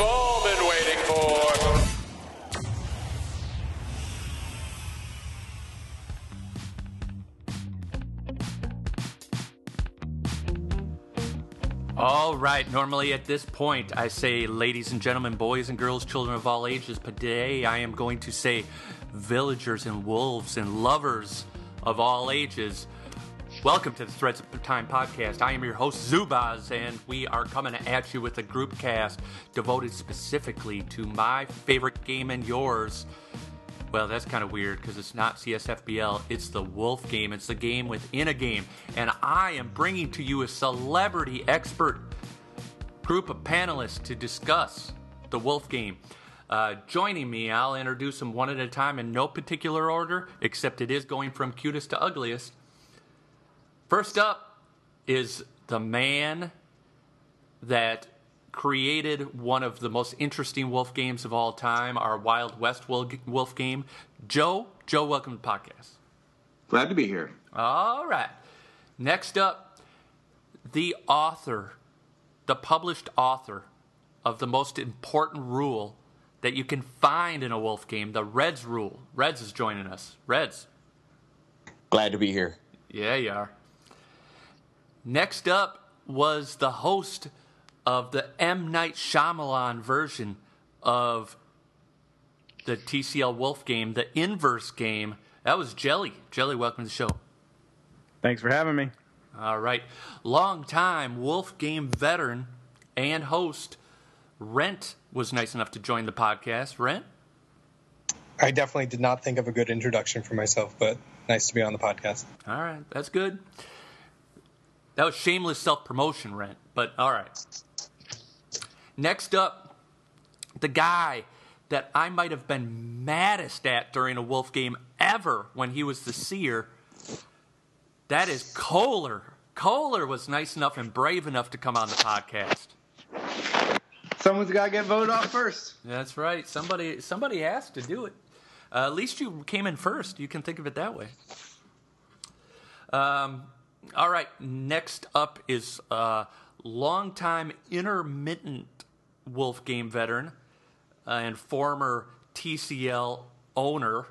all been waiting for. All right, normally at this point I say ladies and gentlemen, boys and girls, children of all ages, but today I am going to say villagers and wolves and lovers of all ages. Welcome to the Threads of Time podcast. I am your host, Zubaz, and we are coming at you with a group cast devoted specifically to my favorite game and yours. Well, that's kind of weird because it's not CSFBL, it's the Wolf game. It's the game within a game. And I am bringing to you a celebrity expert group of panelists to discuss the Wolf game. Joining me, I'll introduce them one at a time in no particular order, except it is going from cutest to ugliest. First up is the man that created one of the most interesting wolf games of all time, our Wild West wolf game. Joe, welcome to the podcast. Glad to be here. All right. Next up, the published author of the most important rule that you can find in a wolf game, the Reds rule. Reds is joining us. Reds. Glad to be here. Yeah, you are. Next up was the host of the M. Night Shyamalan version of the TCL Wolf game, the Inverse game. That was Jelly. Jelly, welcome to the show. Thanks for having me. All right. Long-time Wolf game veteran and host, Rent, was nice enough to join the podcast. Rent? I definitely did not think of a good introduction for myself, but nice to be on the podcast. All right. That's good. That was shameless self-promotion, Rent, but all right. Next up, the guy that I might have been maddest at during a Wolf game ever when he was the seer, that is Kohler. Kohler was nice enough and brave enough to come on the podcast. Someone's got to get voted off first. That's right. Somebody has to do it. At least you came in first. You can think of it that way. All right, next up is longtime intermittent Wolf game veteran and former TCL owner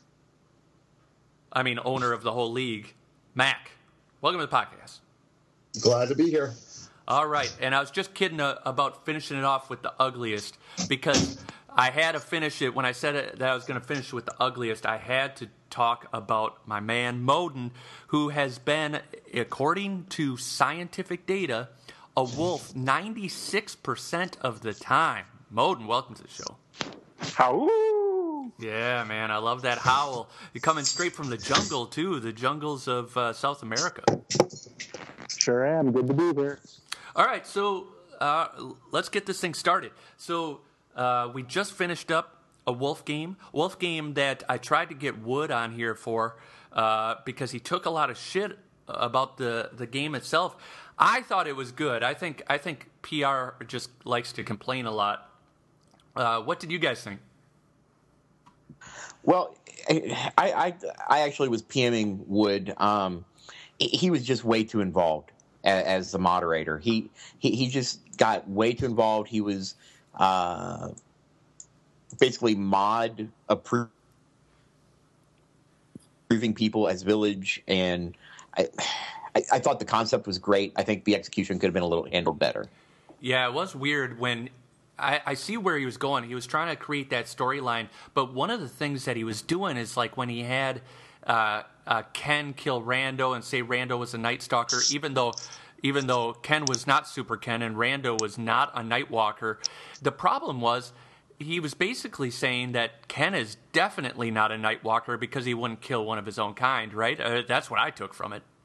of the whole league, Mac. Welcome to the podcast. Glad to be here. All right, and I was just kidding about finishing it off with the ugliest because I had to finish it. When I said it, that I was going to finish with the ugliest, I had to talk about my man Moden, who has been, according to scientific data, a wolf 96% of the time. Moden, welcome to the show. Howl! Yeah, man, I love that howl. You're coming straight from the jungle, too, the jungles of South America. Sure am. Good to be here. All right, so let's get this thing started. So we just finished up a wolf game that I tried to get Wood on here for because he took a lot of shit about the game itself. I thought it was good. I think PR just likes to complain a lot. What did you guys think? Well, I actually was PMing Wood. He was just way too involved as the moderator. He just got way too involved. He was basically mod approving people as village, and I thought the concept was great. I think the execution could have been a little handled better. Yeah, it was weird when I see where he was going. He was trying to create that storyline, but one of the things that he was doing is like when he had Ken kill Rando and say Rando was a Night Stalker, even though Ken was not Super Ken and Rando was not a Night Walker. The problem was he was basically saying that Ken is definitely not a Night Walker because he wouldn't kill one of his own kind, right? That's what I took from it.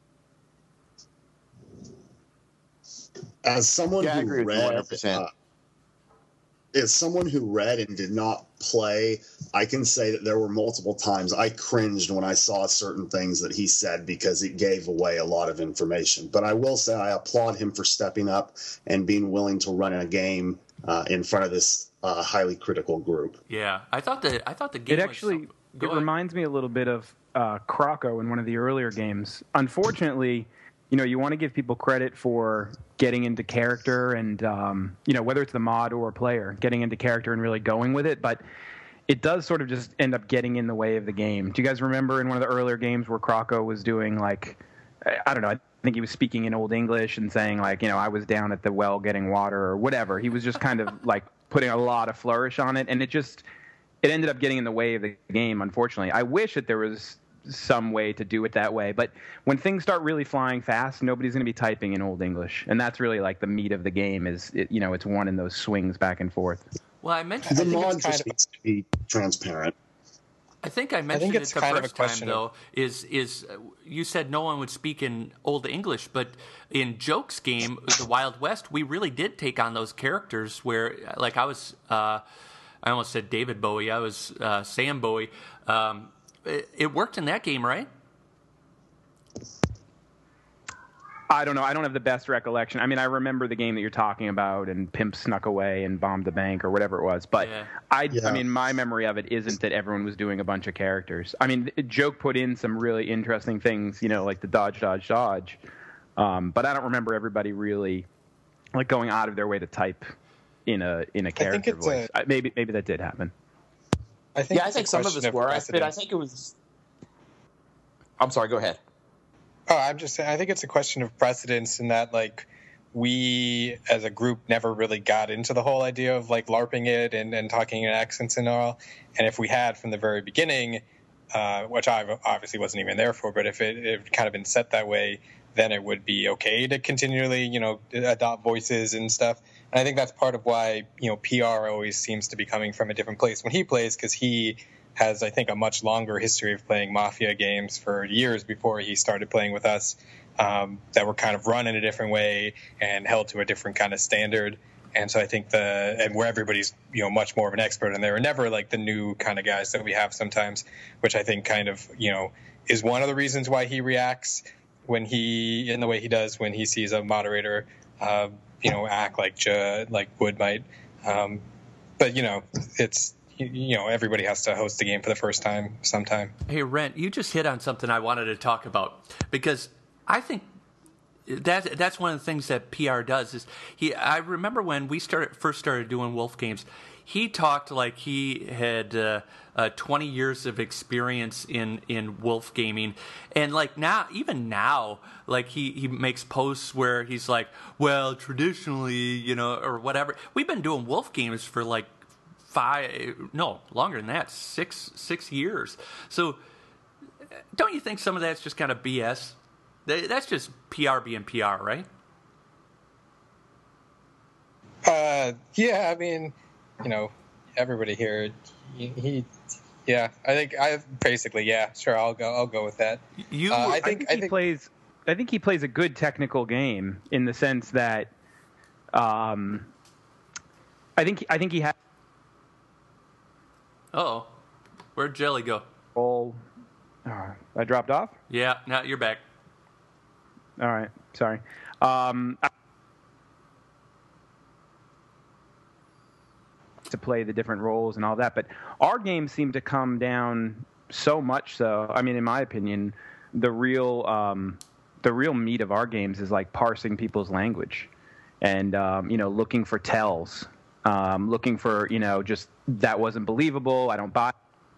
As someone Yeah, I who agree with you read, 100%. as someone who read and did not play, I can say that there were multiple times I cringed when I saw certain things that he said because it gave away a lot of information. But I will say I applaud him for stepping up and being willing to run a game in front of this highly critical group. Yeah, I thought the game. It reminds me a little bit of Croco in one of the earlier games. Unfortunately, you want to give people credit for getting into character and, whether it's the mod or a player, getting into character and really going with it. But it does sort of just end up getting in the way of the game. Do you guys remember in one of the earlier games where Krako was doing, like, I don't know, I think he was speaking in Old English and saying, like, I was down at the well getting water or whatever. He was just kind of, like, putting a lot of flourish on it. And it ended up getting in the way of the game, unfortunately. I wish that there was some way to do it that way. But when things start really flying fast, nobody's going to be typing in Old English. And that's really, like, the meat of the game is, it's one in those swings back and forth. Well, I mentioned the mod just needs to be transparent. I think I mentioned it the first time, though, is you said no one would speak in Old English, but in Joke's game, the Wild West, we really did take on those characters where, like, I was, I almost said David Bowie, I was Sam Bowie. It worked in that game, right? I don't know. I don't have the best recollection. I mean, I remember the game that you're talking about, and Pimp snuck away and bombed the bank or whatever it was. But I mean, my memory of it isn't that everyone was doing a bunch of characters. I mean, Joke put in some really interesting things, like the dodge. But I don't remember everybody really, like, going out of their way to type in a character voice. Maybe that did happen. I think some of us were. I think it was. I'm sorry. Go ahead. Oh, I'm just saying, I think it's a question of precedence in that, like, we as a group never really got into the whole idea of, like, LARPing it and talking in accents and all. And if we had from the very beginning, which I obviously wasn't even there for, but if it kind of been set that way, then it would be okay to continually, adopt voices and stuff. And I think that's part of why, PR always seems to be coming from a different place when he plays, because he has, I think, a much longer history of playing Mafia games for years before he started playing with us, that were kind of run in a different way and held to a different kind of standard. And so I think and where everybody's, much more of an expert in there, and never like the new kind of guys that we have sometimes, which I think kind of, is one of the reasons why he reacts in the way he does when he sees a moderator, act like Wood might. But, it's, everybody has to host the game for the first time sometime. Hey, Rent, you just hit on something I wanted to talk about, because I think that's one of the things that PR does. Is I remember when we first started doing Wolf games, he talked like he had 20 years of experience in Wolf gaming, and like even now, like he makes posts where he's like, well, traditionally, or whatever. We've been doing Wolf games for like longer than that, six years. So don't you think some of that's just kind of BS? That's just PR being PR, right? Yeah, I mean, everybody here, I think sure, I'll go with that. I think he plays a good technical game in the sense that, I think he has. Uh-oh. Where'd Jelly go? I dropped off? Yeah, now you're back. All right, sorry. To play the different roles and all that, but our games seem to come down so much so. I mean, in my opinion, the real meat of our games is like parsing people's language and looking for tells, looking for just that wasn't believable. I don't buy.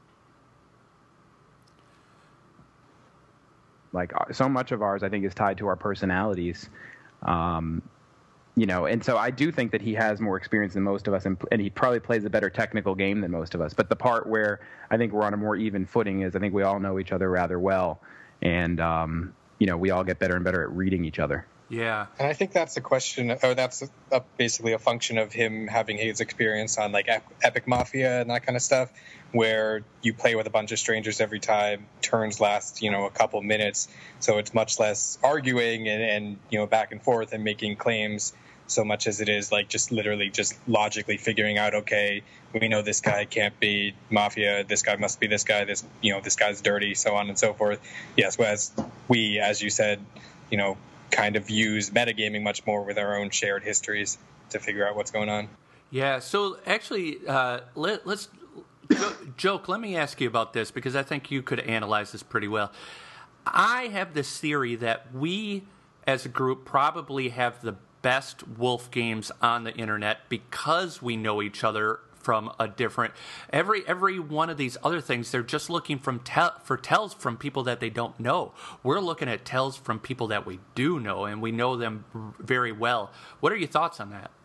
Like so much of ours, I think, is tied to our personalities, and so I do think that he has more experience than most of us, and he probably plays a better technical game than most of us. But the part where I think we're on a more even footing is I think we all know each other rather well, and we all get better and better at reading each other. Yeah, and I think that's a question, or that's basically a function of him having his experience on like Epic Mafia and that kind of stuff, where you play with a bunch of strangers every time. Turns last, a couple minutes, so it's much less arguing and back and forth and making claims, so much as it is like just literally just logically figuring out, okay, we know this guy can't be Mafia, this guy must be this guy, this guy's dirty, so on and so forth. Yes, whereas we, as you said, kind of use metagaming much more with our own shared histories to figure out what's going on. Yeah, so actually, let's Joke, let me ask you about this, because I think you could analyze this pretty well. I have this theory that we, as a group, probably have the best wolf games on the internet because we know each other from a different every one of these other things. They're just looking for tells from people that they don't know. We're looking at tells from people that we do know, and we know them very well. What are your thoughts on that?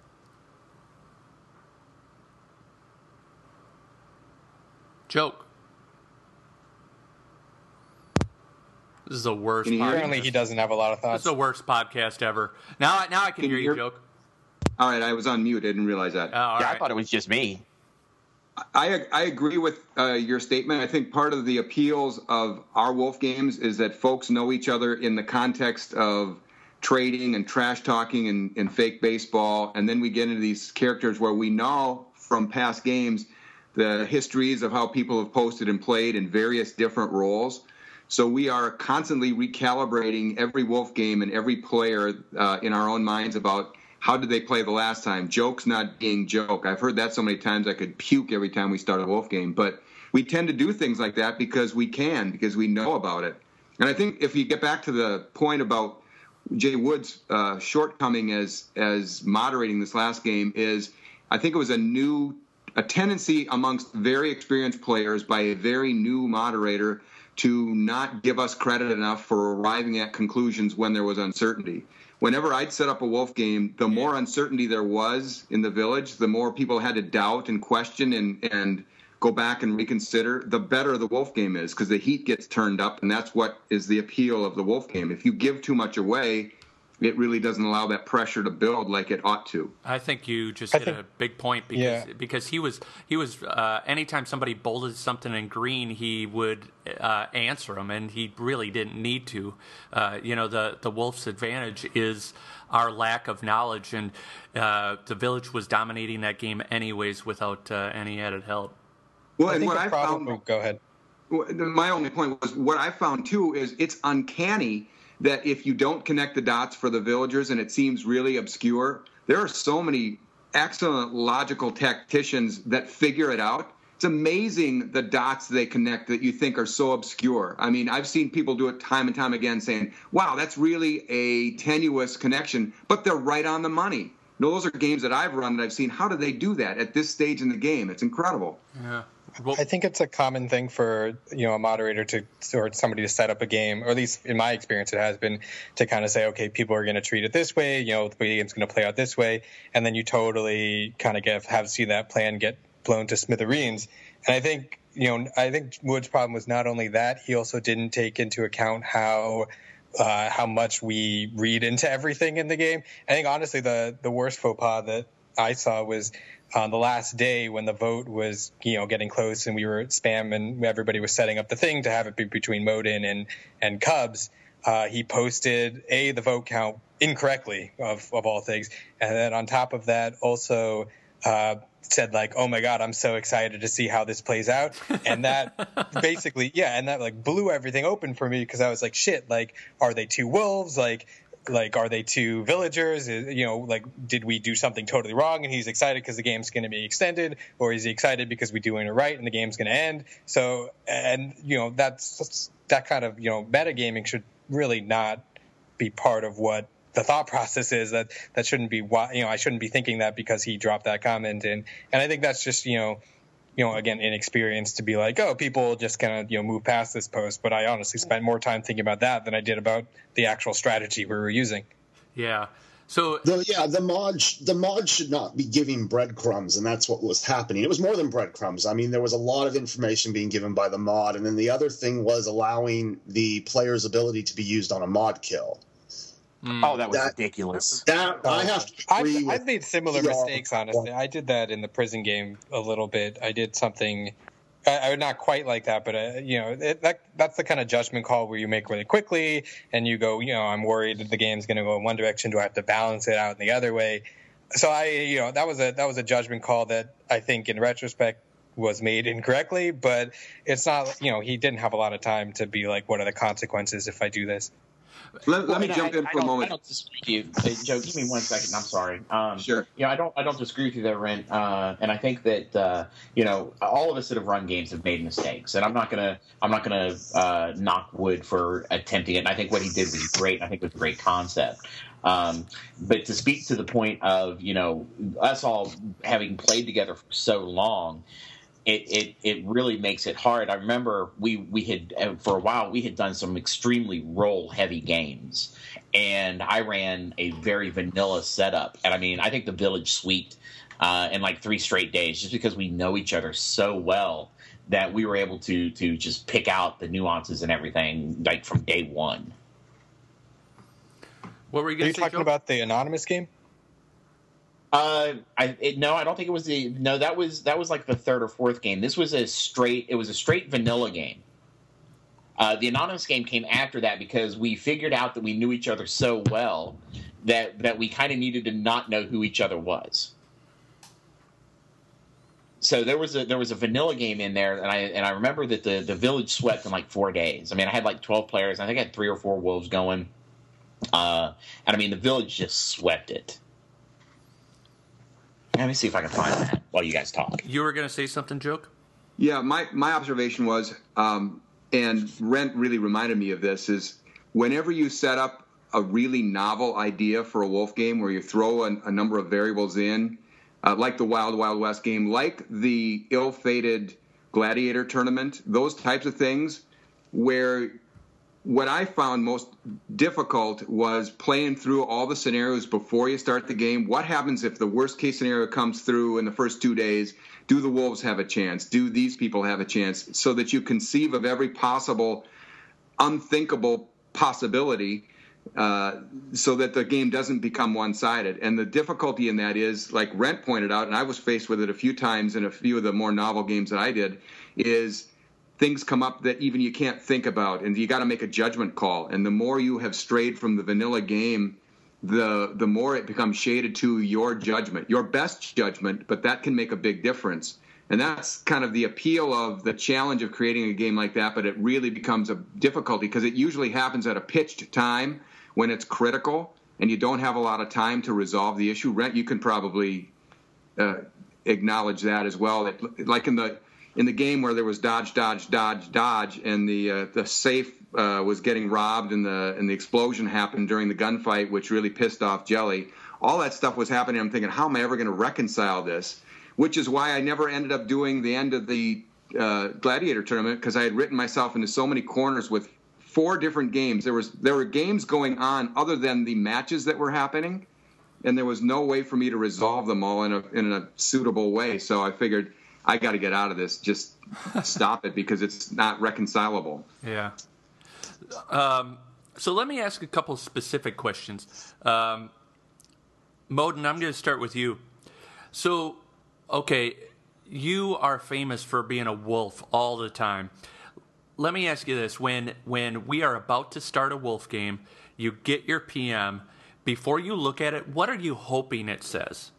Joke. This is the worst. Apparently, he doesn't have a lot of thoughts. This is the worst podcast ever. Now I can hear you, Joke. All right, I was on mute. I didn't realize that. Right. I thought it was just me. I agree with your statement. I think part of the appeals of our Wolf games is that folks know each other in the context of trading and trash talking and fake baseball, and then we get into these characters where we know from past games the histories of how people have posted and played in various different roles. So we are constantly recalibrating every Wolf game and every player in our own minds about how did they play the last time? Joke's not being joke. I've heard that so many times I could puke every time we start a Wolf game. But we tend to do things like that because we know about it. And I think if you get back to the point about Jay Wood's shortcoming as moderating this last game is I think it was a tendency amongst very experienced players by a very new moderator to not give us credit enough for arriving at conclusions when there was uncertainty. Whenever I'd set up a Wolf game, the more uncertainty there was in the village, the more people had to doubt and question and go back and reconsider, the better the Wolf game is because the heat gets turned up, and that's what is the appeal of the Wolf game. If you give too much away, it really doesn't allow that pressure to build like it ought to. I think you just hit a big point because he was anytime somebody bolded something in green, he would answer them, and he really didn't need to. The Wolf's advantage is our lack of knowledge, and the village was dominating that game anyways without any added help. Well, and what I found. Go ahead. My only point was what I found too is it's uncanny that if you don't connect the dots for the villagers and it seems really obscure, there are so many excellent logical tacticians that figure it out. It's amazing the dots they connect that you think are so obscure. I mean, I've seen people do it time and time again saying, wow, that's really a tenuous connection, but they're right on the money. No, those are games that I've run that I've seen. How do they do that at this stage in the game? It's incredible. Yeah. Well, I think it's a common thing for a moderator or somebody to set up a game, or at least in my experience, it has been to kind of say, okay, people are going to treat it this way, the game's going to play out this way, and then you totally kind of see that plan get blown to smithereens. And I think Wood's problem was not only that, he also didn't take into account how much we read into everything in the game. I think honestly the worst faux pas that I saw was on the last day when the vote was, getting close and we were at spam and everybody was setting up the thing to have it be between Modin and Cubs. He posted the vote count incorrectly of all things. And then on top of that also, said like, oh my God, I'm so excited to see how this plays out. And that basically, and that blew everything open for me because I was like, shit, are they two wolves? Are they two villagers? Did we do something totally wrong? And he's excited because the game's going to be extended, or is he excited because we're doing it right and the game's going to end? So, and that kind of metagaming should really not be part of what the thought process is. That shouldn't be why I shouldn't be thinking that because he dropped that comment and I think that's just again, inexperience to be like, oh, people just kind of, move past this post. But I honestly spent more time thinking about that than I did about the actual strategy we were using. Yeah. So the mod should not be giving breadcrumbs, and that's what was happening. It was more than breadcrumbs. I mean, there was a lot of information being given by the mod, and then the other thing was allowing the player's ability to be used on a mod kill. Oh, that was ridiculous. I have to agree I've made similar mistakes, honestly. I did that in the prison game a little bit. I did something, I would not quite like that, but that's the kind of judgment call where you make really quickly, and you go, I'm worried that the game's going to go in one direction. Do I have to balance it out in the other way? So that was a judgment call that I think in retrospect was made incorrectly, but it's not, he didn't have a lot of time to be like, what are the consequences if I do this? Let me jump in for a moment. I don't disagree with you. Joe, give me 1 second. I'm sorry. Sure. I don't disagree with you there, Rent. And I think that all of us that have run games have made mistakes, and I'm not gonna knock Wood for attempting it. And I think what he did was great. I think it was a great concept. But to speak to the point of us all having played together for so long. It really makes it hard. I remember we had for a while we had done some extremely role heavy games, and I ran a very vanilla setup. And I mean, I think the village sweeped in like 3 straight days, just because we know each other so well that we were able to just pick out the nuances and everything like from day one. What were you going to say, talking Joe? about the anonymous game? I don't think it was that was like the 3rd or 4th game. This was a straight vanilla game. The anonymous game came after that because we figured out that we knew each other so well that we kind of needed to not know who each other was. So there was a vanilla game in there, and I remember that the village swept in like 4 days. I mean, I had like 12 players. And I think I had 3 or 4 wolves going, and I mean the village just swept it. Let me see if I can find that while you guys talk. You were going to say something, Joke? Yeah, my observation was, and Rent really reminded me of this, is whenever you set up a really novel idea for a wolf game where you throw a number of variables in, like the Wild Wild West game, like the ill-fated gladiator tournament, those types of things, where what I found most difficult was playing through all the scenarios before you start the game. What happens if the worst-case scenario comes through in the first 2 days? Do the wolves have a chance? Do these people have a chance? So that you conceive of every possible, unthinkable possibility so that the game doesn't become one-sided. And the difficulty in that is, like Rent pointed out, and I was faced with it a few times in a few of the more novel games that I did, is things come up that even you can't think about, and you got to make a judgment call. And the more you have strayed from the vanilla game, the more it becomes shaded to your judgment, your best judgment, but that can make a big difference. And that's kind of the appeal of the challenge of creating a game like that, but it really becomes a difficulty because it usually happens at a pitched time when it's critical and you don't have a lot of time to resolve the issue. Rent, you can probably acknowledge that as well. Like in the game where there was dodge, dodge, dodge, dodge, and the safe was getting robbed, and the explosion happened during the gunfight, which really pissed off Jelly. All that stuff was happening. I'm thinking, how am I ever going to reconcile this? Which is why I never ended up doing the end of the gladiator tournament, because I had written myself into so many corners with 4 different games. There were games going on other than the matches that were happening, and there was no way for me to resolve them all in a suitable way. So I figured, I got to get out of this. Just stop it because it's not reconcilable. Yeah. So let me ask a couple specific questions. Moden, I'm going to start with you. So, okay, you are famous for being a wolf all the time. Let me ask you this. When we are about to start a wolf game, you get your PM. Before you look at it, what are you hoping it says?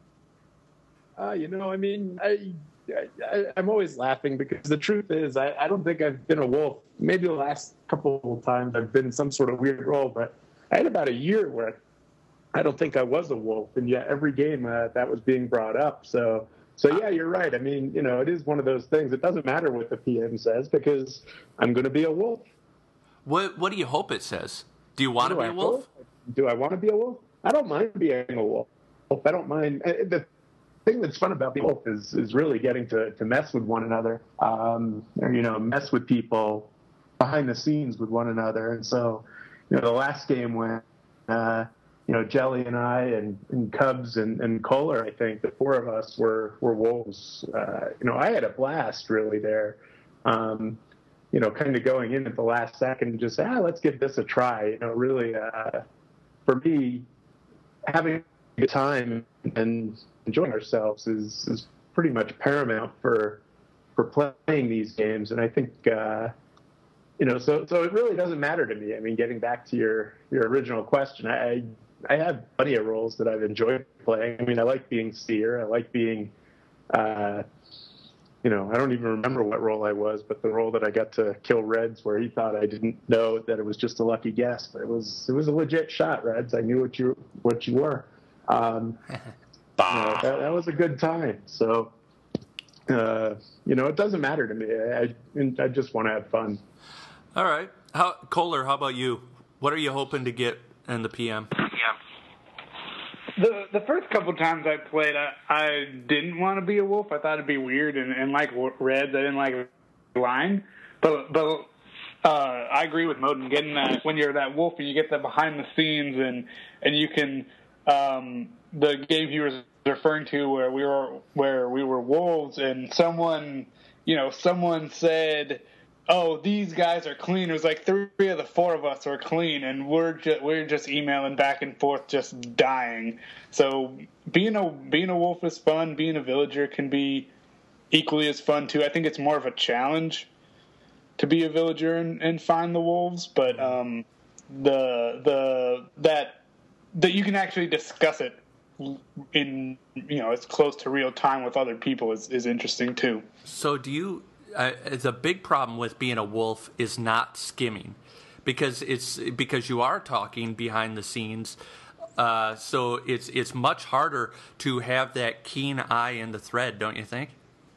I'm always laughing because the truth is I don't think I've been a wolf. Maybe the last couple of times I've been in some sort of weird role, but I had about a year where I don't think I was a wolf, and yet every game that was being brought up. So yeah, you're right. I mean, it is one of those things. It doesn't matter what the PM says because I'm going to be a wolf. What do you hope it says? Do you want to be a wolf? Do I want to be a wolf? I don't mind being a wolf. I don't mind. The thing that's fun about being a wolf is really getting to mess with one another, mess with people behind the scenes with one another. And so, the last game when, Jelly and I and Cubs and Kohler, I think the 4 of us were wolves. I had a blast really there. Kind of going in at the last second and just, let's give this a try. Really, for me, having a good time and enjoying ourselves is pretty much paramount for playing these games. And I think, so it really doesn't matter to me. I mean, getting back to your original question, I have plenty of roles that I've enjoyed playing. I mean, I like being seer. I like being, I don't even remember what role I was, but the role that I got to kill Reds, where he thought I didn't know that it was just a lucky guess, but it was a legit shot, Reds. I knew what you were. That was a good time. So, it doesn't matter to me. I just want to have fun. All right. Kohler, how about you? What are you hoping to get in the PM? The first couple times I played, I didn't want to be a wolf. I thought it'd be weird, and like Reds, I didn't like line. But I agree with Moden. Getting that when you're that wolf and you get that behind the scenes, and you can the game he was referring to where we were wolves, and someone said, "Oh, these guys are clean." It was like 3 of the 4 of us are clean, and we're just emailing back and forth, just dying. So being a wolf is fun. Being a villager can be equally as fun too. I think it's more of a challenge to be a villager and find the wolves, but that you can actually discuss it in as close to real time with other people is interesting too. So do you? The big problem with being a wolf is not skimming, because you are talking behind the scenes. So it's much harder to have that keen eye in the thread, don't you think?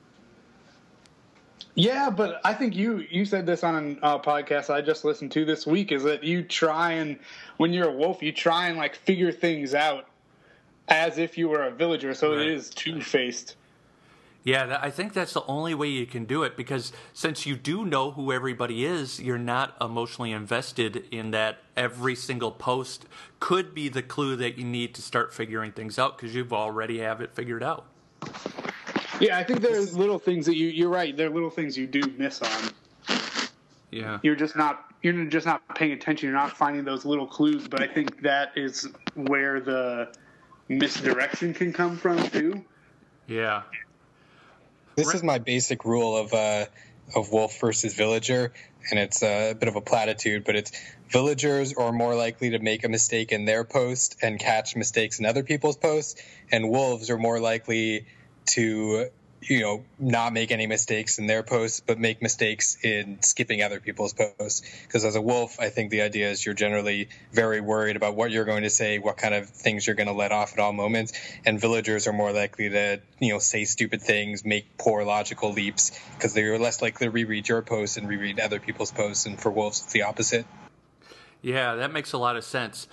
Yeah, but I think you said this on a podcast I just listened to this week, is that you try and, when you're a wolf, you try and like figure things out as if you were a villager. So right. It is two-faced. Yeah, I think that's the only way you can do it, because since you do know who everybody is, you're not emotionally invested in that. Every single post could be the clue that you need to start figuring things out, because you've already have it figured out. Yeah, I think there's little things that you're right. There are little things you do miss on. Yeah, you're just not paying attention. You're not finding those little clues. But I think that is where the misdirection can come from too. Yeah. This is my basic rule of wolf versus villager, and it's a bit of a platitude, but it's villagers are more likely to make a mistake in their post and catch mistakes in other people's posts, and wolves are more likely to not make any mistakes in their posts, but make mistakes in skipping other people's posts. Because as a wolf, I think the idea is you're generally very worried about what you're going to say, what kind of things you're going to let off at all moments. And villagers are more likely to, say stupid things, make poor logical leaps, because they're less likely to reread your posts and reread other people's posts. And for wolves, it's the opposite. Yeah, that makes a lot of sense.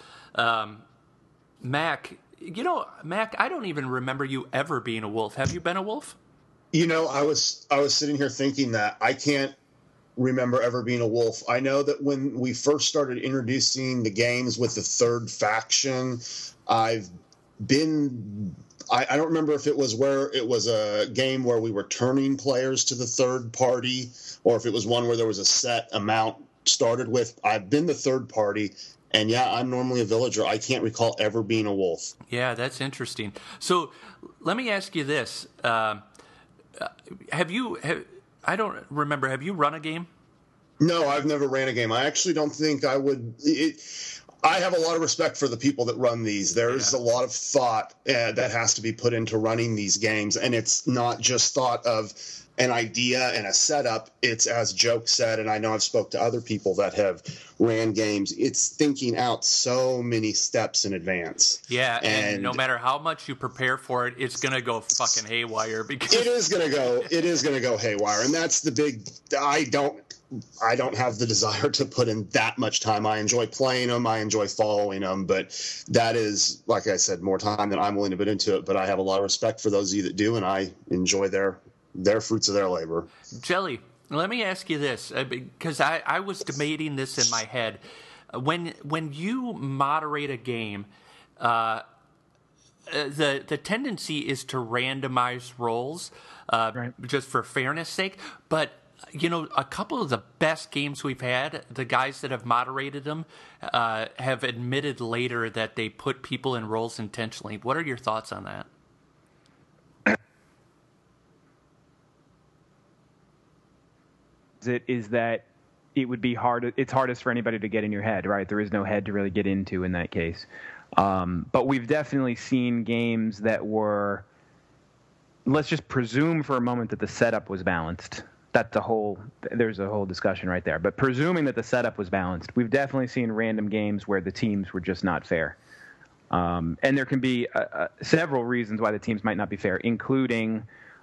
Mac, I don't even remember you ever being a wolf. Have you been a wolf? I was sitting here thinking that I can't remember ever being a wolf. I know that when we first started introducing the games with the third faction, I don't remember if it was where it was a game where we were turning players to the third party, or if it was one where there was a set amount started with. I've been the third party. And yeah, I'm normally a villager. I can't recall ever being a wolf. Yeah, that's interesting. So let me ask you this. I don't remember. Have you run a game? No, I've never ran a game. I actually don't think I would. I have a lot of respect for the people that run these. There's a lot of thought that has to be put into running these games. And it's not just thought of an idea and a setup. It's, as Joke said, and I know I've spoke to other people that have ran games, it's thinking out so many steps in advance. Yeah, and no matter how much you prepare for it, it's going to go fucking haywire. Because it is going to go haywire. And that's the big, I don't have the desire to put in that much time. I enjoy playing them. I enjoy following them. But that is, like I said, more time than I'm willing to put into it. But I have a lot of respect for those of you that do, and I enjoy their fruits of their labor. Jelly, let me ask you this, because I was debating this in my head. When you moderate a game, the tendency is to randomize roles, right, just for fairness' sake. But a couple of the best games we've had, the guys that have moderated them have admitted later that they put people in roles intentionally. What are your thoughts on that? Is that it would be hard. It's hardest for anybody to get in your head, right? There is no head to really get into in that case. But we've definitely seen games that were let's just presume for a moment that the setup was balanced. There's a whole discussion right there. But presuming that the setup was balanced, we've definitely seen random games where the teams were just not fair. And there can be several reasons why the teams might not be fair, including,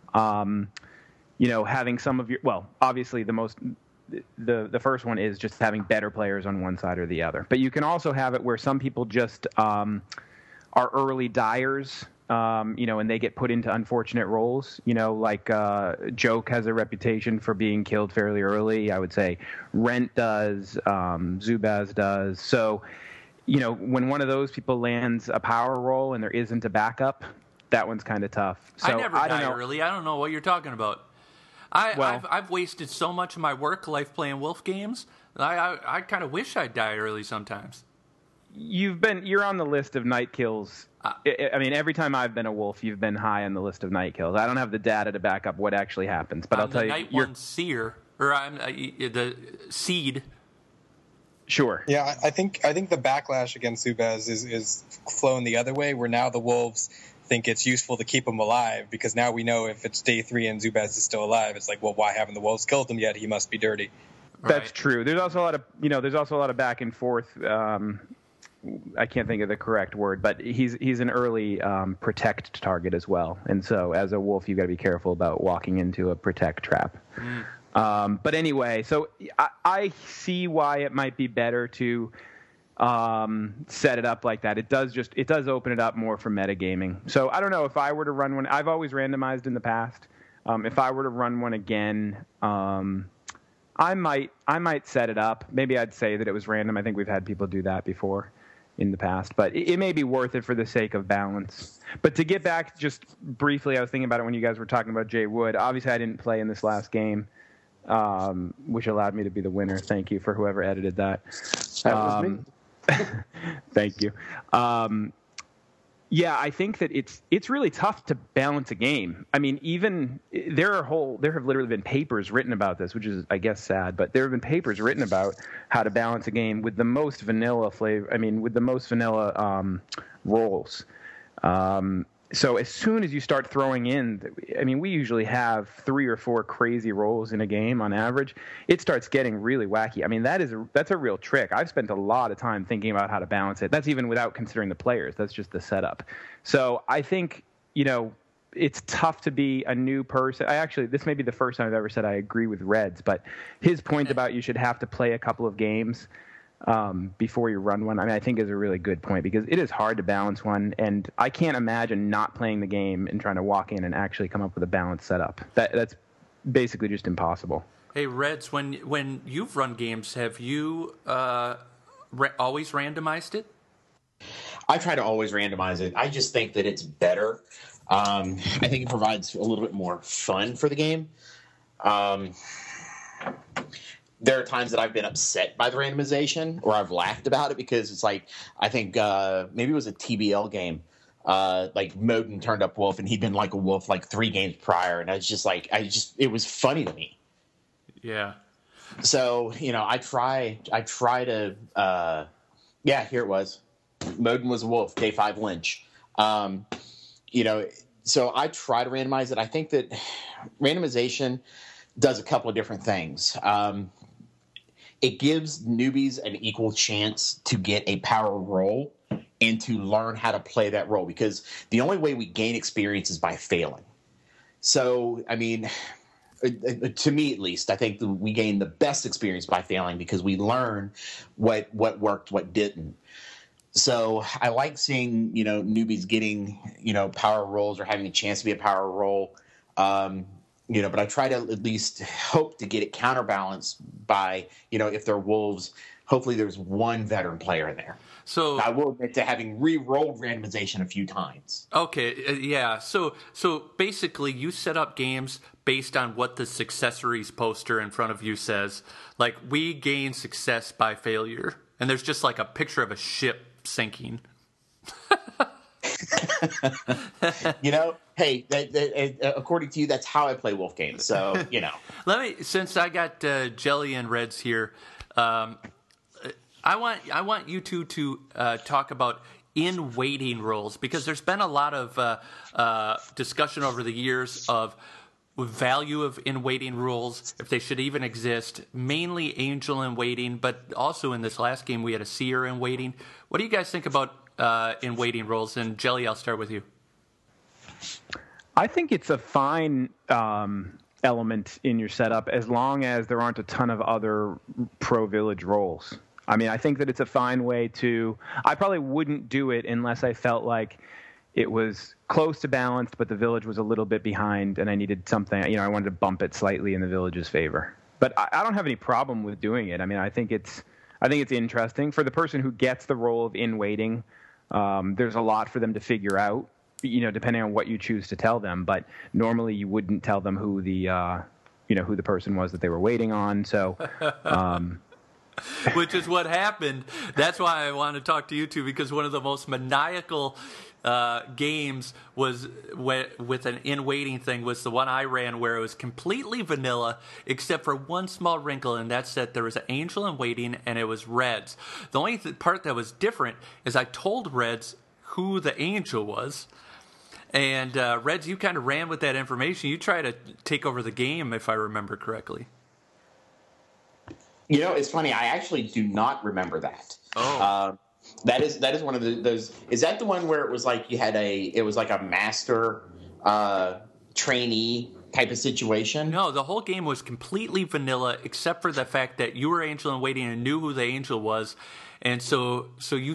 having some of your, well, obviously the first one is just having better players on one side or the other. But you can also have it where some people just are early dyers, and they get put into unfortunate roles. Like Joke has a reputation for being killed fairly early. I would say Rent does, Zubaz does. So, when one of those people lands a power role and there isn't a backup, that one's kind of tough. So I never die early. I don't know what you're talking about. I've wasted so much of my work life playing Wolf games. I kind of wish I'd die early sometimes. You're on the list of night kills. I mean, every time I've been a Wolf, you've been high on the list of night kills. I don't have the data to back up what actually happens, but I'll tell you, night one seer, or I'm the seed. Sure. Yeah, I think the backlash against Zubaz is flowing the other way, where now the Wolves think it's useful to keep him alive, because now we know if it's day 3 and Zubaz is still alive, it's like, well, why haven't the Wolves killed him yet? He must be dirty. That's true. There's also a lot of back and forth. I can't think of the correct word, but he's an early protect target as well. And so as a Wolf, you've got to be careful about walking into a protect trap. But anyway, so I see why it might be better to set it up like that. It does open it up more for metagaming. So I don't know if I were to run one. I've always randomized in the past. If I were to run one again, I might set it up. Maybe I'd say that it was random. I think we've had people do that before in the past, but it may be worth it for the sake of balance. But to get back just briefly, I was thinking about it when you guys were talking about Jay Wood. Obviously, I didn't play in this last game, which allowed me to be the winner. Thank you for whoever edited that. That was me. Thank you. Yeah, I think that it's really tough to balance a game. I mean, even there have literally been papers written about this, which is, I guess, sad. But there have been papers written about how to balance a game with the most vanilla flavor. I mean, with the most vanilla roles. So as soon as you start throwing in, I mean, we usually have 3 or 4 crazy rolls in a game on average. It starts getting really wacky. I mean, that's a real trick. I've spent a lot of time thinking about how to balance it. That's even without considering the players. That's just the setup. So I think, it's tough to be a new person. This may be the first time I've ever said I agree with Reds, but his point about you should have to play a couple of games before you run one, I think is a really good point, because it is hard to balance one, and I can't imagine not playing the game and trying to walk in and actually come up with a balanced setup. That's basically just impossible. Hey, Reds, when you've run games, have you always randomized it? I try to always randomize it. I just think that it's better. I think it provides a little bit more fun for the game. There are times that I've been upset by the randomization, or I've laughed about it, because it's like, I think maybe it was a TBL game. Like Moden turned up Wolf, and he'd been like a Wolf like 3 games prior, and it was funny to me. Yeah. So I try to here it was. Moden was a Wolf, day 5 Lynch. So I try to randomize it. I think that randomization does a couple of different things. It gives newbies an equal chance to get a power role and to learn how to play that role, because the only way we gain experience is by failing. So, I mean, to me at least, I think that we gain the best experience by failing, because we learn what worked, what didn't. So I like seeing, newbies getting, power roles or having a chance to be a power role. But I try to at least hope to get it counterbalanced by, if they're Wolves, hopefully there's one veteran player in there. So I will admit to having re-rolled randomization a few times. Okay, yeah. So basically you set up games based on what the successories poster in front of you says. Like, we gain success by failure. And there's just like a picture of a ship sinking. Hey, according to you, that's how I play Wolf games. So, Since I got Jelly and Reds here, I want you two to talk about in waiting rules, because there's been a lot of discussion over the years of value of in waiting rules, if they should even exist. Mainly Angel in waiting, but also in this last game we had a Seer in waiting. What do you guys think about in waiting rules? And Jelly, I'll start with you. I think it's a fine element in your setup as long as there aren't a ton of other pro village roles. I mean, I think that it's a fine way to... I probably wouldn't do it unless I felt like it was close to balanced, but the village was a little bit behind, and I needed something... I wanted to bump it slightly in the village's favor. But I don't have any problem with doing it. I mean, I think it's interesting. For the person who gets the role of in waiting, there's a lot for them to figure out, depending on what you choose to tell them. But normally you wouldn't tell them who the person was that they were waiting on. So... Which is what happened. That's why I want to talk to you two, because one of the most maniacal games was with an in-waiting thing was the one I ran, where it was completely vanilla except for one small wrinkle, and that's that there was an Angel in waiting and it was Reds. The only part that was different is I told Reds who the Angel was. And Reds, you kind of ran with that information. You tried to take over the game, if I remember correctly. It's funny. I actually do not remember that. Oh, that is one of those. Is that the one where it was like it was like a master trainee type of situation? No, the whole game was completely vanilla, except for the fact that you were Angel in waiting and knew who the Angel was, and so you.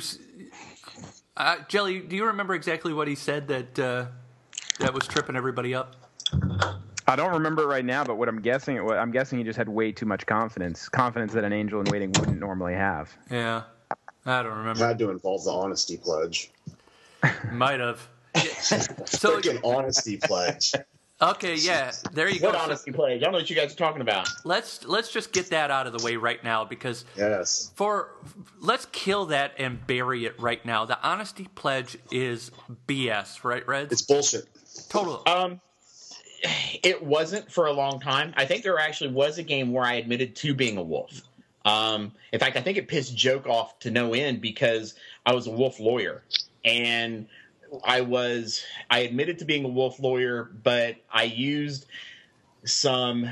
Jelly, do you remember exactly what he said that was tripping everybody up? I don't remember it right now, but I'm guessing he just had way too much confidence that an Angel in waiting wouldn't normally have. Yeah, I don't remember. It had to involve the honesty pledge. Might have. So freaking honesty pledge. Okay, yeah, there you go. What honesty pledge? I don't know what you guys are talking about. Let's just get that out of the way right now, because yes, let's kill that and bury it right now. The honesty pledge is BS, right, Reds? It's bullshit. Total. It wasn't for a long time. I think there actually was a game where I admitted to being a wolf. In fact, I think it pissed Joke off to no end because I was a wolf lawyer. And I admitted to being a wolf lawyer, but I used some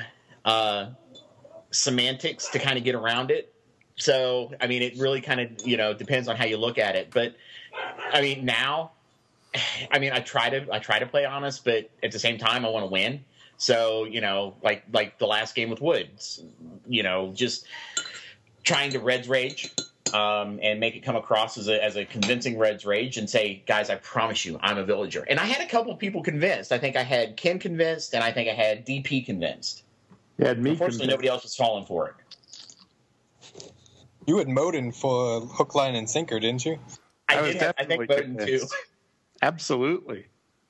semantics to kind of get around it. So, I mean, it really kind of, depends on how you look at it. But, I mean, now... I try to play honest, but at the same time, I want to win. So, like the last game with Woods, just trying to Reds rage and make it come across as a convincing Reds rage and say, guys, I promise you, I'm a villager. And I had a couple of people convinced. I think I had Ken convinced, and I think I had DP convinced. Yeah, me. Unfortunately, nobody else was falling for it. You had Moden for hook, line, and sinker, didn't you? I think Moden too. Absolutely.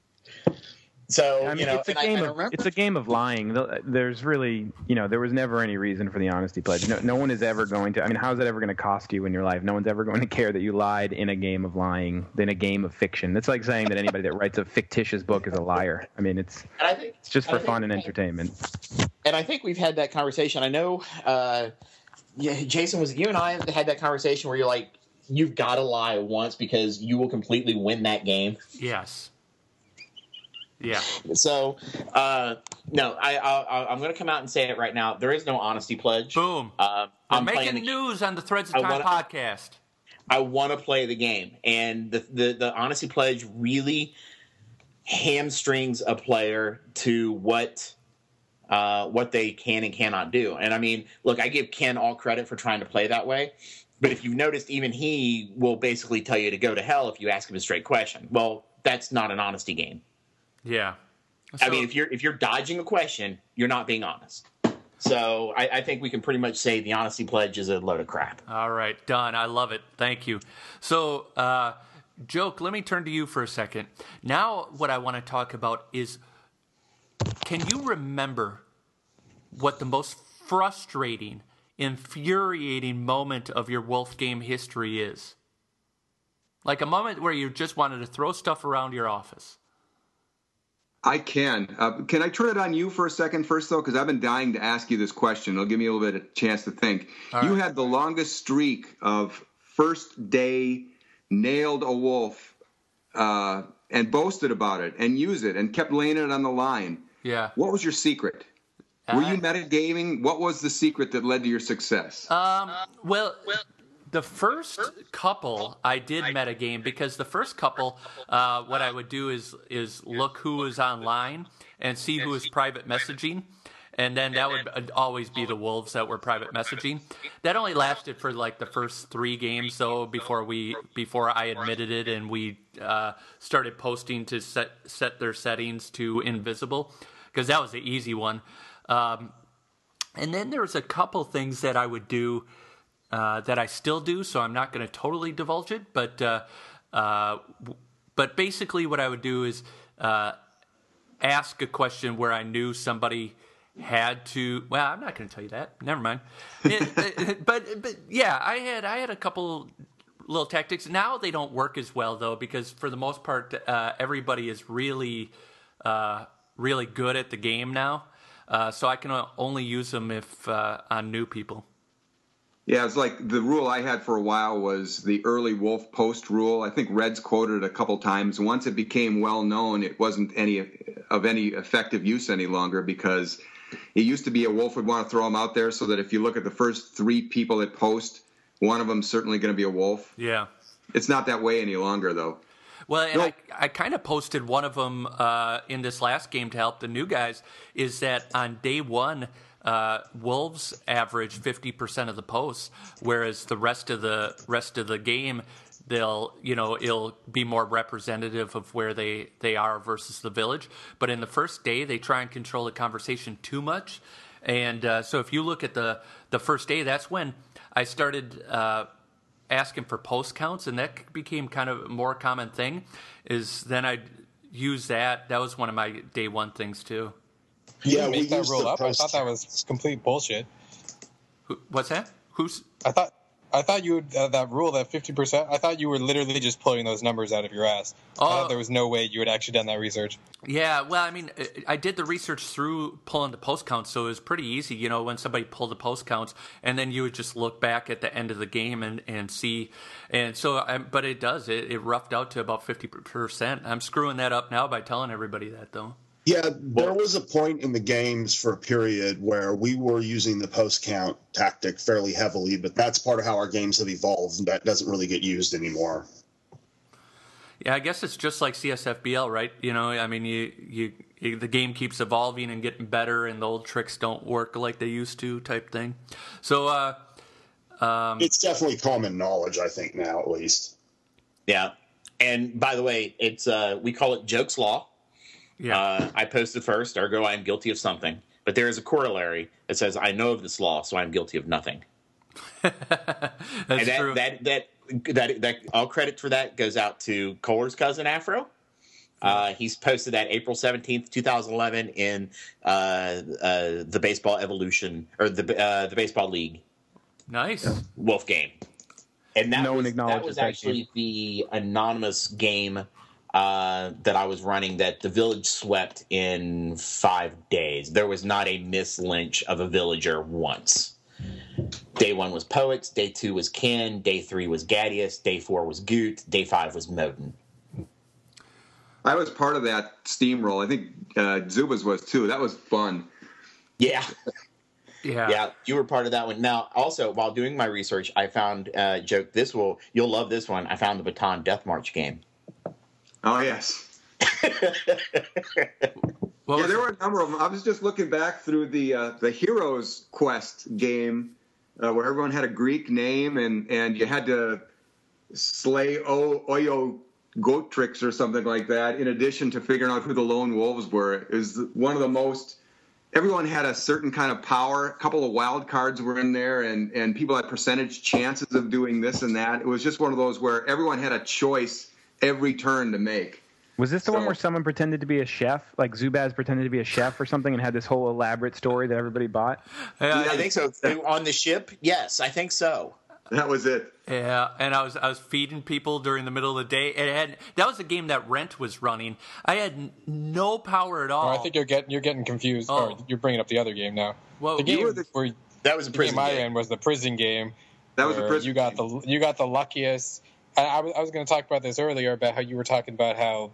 So, it's a game of lying. There's really, there was never any reason for the honesty pledge. No one is ever going to. I mean, how is that ever going to cost you in your life? No one's ever going to care that you lied in a game of lying than a game of fiction. It's like saying that anybody that writes a fictitious book is a liar. I mean, it's just for fun and entertainment. And I think we've had that conversation. I know, Jason, was it you and I had that conversation where you're like, you've got to lie once because you will completely win that game. Yes. Yeah. So, no, I'm going to come out and say it right now. There is no honesty pledge. Boom. I'm making news on the Threads of Time podcast. I want to play the game, and the honesty pledge really hamstrings a player to what they can and cannot do. And I mean, look, I give Ken all credit for trying to play that way. But if you've noticed, even he will basically tell you to go to hell if you ask him a straight question. Well, that's not an honesty game. Yeah. I mean, if you're dodging a question, you're not being honest. So I think we can pretty much say the honesty pledge is a load of crap. All right, done. I love it. Thank you. So, Joke, let me turn to you for a second. Now what I want to talk about is, can you remember what the most frustrating, infuriating moment of your Wolf game history is? Like a moment where you just wanted to throw stuff around your office. I can. Can I turn it on you for a second first, though? Because I've been dying to ask you this question. It'll give me a little bit of chance to think. You had the longest streak of first day nailed a wolf and boasted about it and used it and kept laying it on the line. Yeah. What was your secret? Were you metagaming? What was the secret that led to your success? Well, the first couple I did metagame, because the first couple, what I would do is look who was online and see who was private messaging. And then that would always be the wolves that were private messaging. That only lasted for like the first 3 games, though, before I admitted it and we started posting to set their settings to invisible, because that was the easy one. And then there was a couple things that I would do that I still do, so I'm not going to totally divulge it. But basically, what I would do is ask a question where I knew somebody had to. Well, I'm not going to tell you that. Never mind. But yeah, I had a couple little tactics. Now they don't work as well, though, because for the most part, everybody is really really good at the game now. So I can only use them if on new people. Yeah, it's like the rule I had for a while was the early wolf post rule. I think Red's quoted it a couple times. Once it became well known, it wasn't any effective use any longer, because it used to be a wolf would want to throw them out there so that if you look at the first 3 people that post, one of them's certainly going to be a wolf. Yeah. It's not that way any longer, though. Well, and I kind of posted one of them in this last game to help the new guys, is that on day 1, wolves average 50% of the posts, whereas the rest of the game, it'll be more representative of where they are versus the village. But in the first day, they try and control the conversation too much. And so if you look at the first day, that's when I started asking for post counts, and that became kind of a more common thing. Is then I'd use that. That was one of my day 1 things too. Yeah, we that rule up. I thought that was complete bullshit. What's that? I thought you would, that rule, that 50%. I thought you were literally just pulling those numbers out of your ass. I thought there was no way you had actually done that research. Yeah, well, I mean, I did the research through pulling the post counts, so it was pretty easy, when somebody pulled the post counts, and then you would just look back at the end of the game and see. And so, but it does. It roughed out to about 50%. I'm screwing that up now by telling everybody that, though. Yeah, there was a point in the games for a period where we were using the post count tactic fairly heavily, but that's part of how our games have evolved, and that doesn't really get used anymore. Yeah, I guess it's just like CSFBL, right? I mean, you the game keeps evolving and getting better, and the old tricks don't work like they used to, type thing. So it's definitely common knowledge, I think, now at least. Yeah, and by the way, it's we call it Jokes Law. Yeah. I posted first, ergo I am guilty of something. But there is a corollary that says, I know of this law, so I'm guilty of nothing. That's true. That all credit for that goes out to Kohler's cousin Afro. He's posted that April 17th, 2011 in the Baseball Evolution, or the Baseball League. Nice. Wolf game. And that was that actually the anonymous game that I was running that the village swept in 5 days. There was not a miss lynch of a villager once. Day 1 was Poets, day 2 was Ken, day 3 was Gadius, day 4 was Goot, day 5 was Moden. I was part of that steamroll. I think Zubas was too. That was fun. Yeah. Yeah, you were part of that one. Now, also, while doing my research, I found joke. You'll love this one. I found the Baton Death March game. Oh, yes. Well, there were a number of them. I was just looking back through the Heroes Quest game where everyone had a Greek name and you had to slay Oyo goat tricks or something like that, in addition to figuring out who the lone wolves were. It was one of the most... Everyone had a certain kind of power. A couple of wild cards were in there, and people had percentage chances of doing this and that. It was just one of those where everyone had a choice every turn to make. Was this the one where someone pretended to be a chef? Like Zubaz pretended to be a chef or something and had this whole elaborate story that everybody bought? Yeah, I think so. On the ship? Yes, I think so. That was it. Yeah, and I was feeding people during the middle of the day. That was a game that Rent was running. I had no power at all. I think you're getting confused. Oh. Or you're bringing up the other game now. Well, the game that was a prison game I ran was the prison game. That was a prison. You got the luckiest I was going to talk about this earlier about how you were talking about how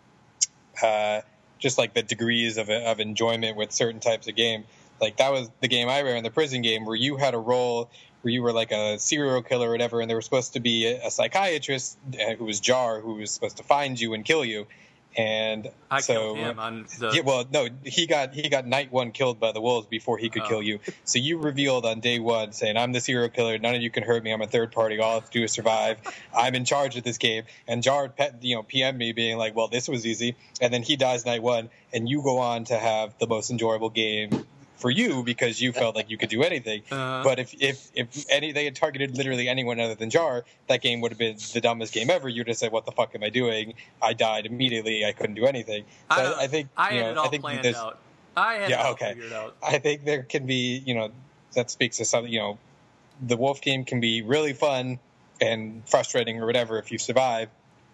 just like the degrees of enjoyment with certain types of game. Like that was the game I ran, the prison game, where you had a role where you were like a serial killer or whatever, and there was supposed to be a psychiatrist who was Jar, who was supposed to find you and kill you. And I killed him on the... Yeah, well, no, he got night one killed by the wolves before he could kill you. So you revealed on day one saying, I'm the serial killer. None of you can hurt me. I'm a third party. All I have to do is survive. I'm in charge of this game. And Jar, PM'd me being like, well, this was easy. And then he dies night one. And you go on to have the most enjoyable game for you because you felt like you could do anything. But if they had targeted literally anyone other than Jar, that game would have been the dumbest game ever. You'd have said, "What the fuck am I doing? I died immediately. I couldn't do anything." So I think I had it all planned out. I had it all figured out. I think there can be, that speaks to something. The Wolf game can be really fun and frustrating or whatever if you survive,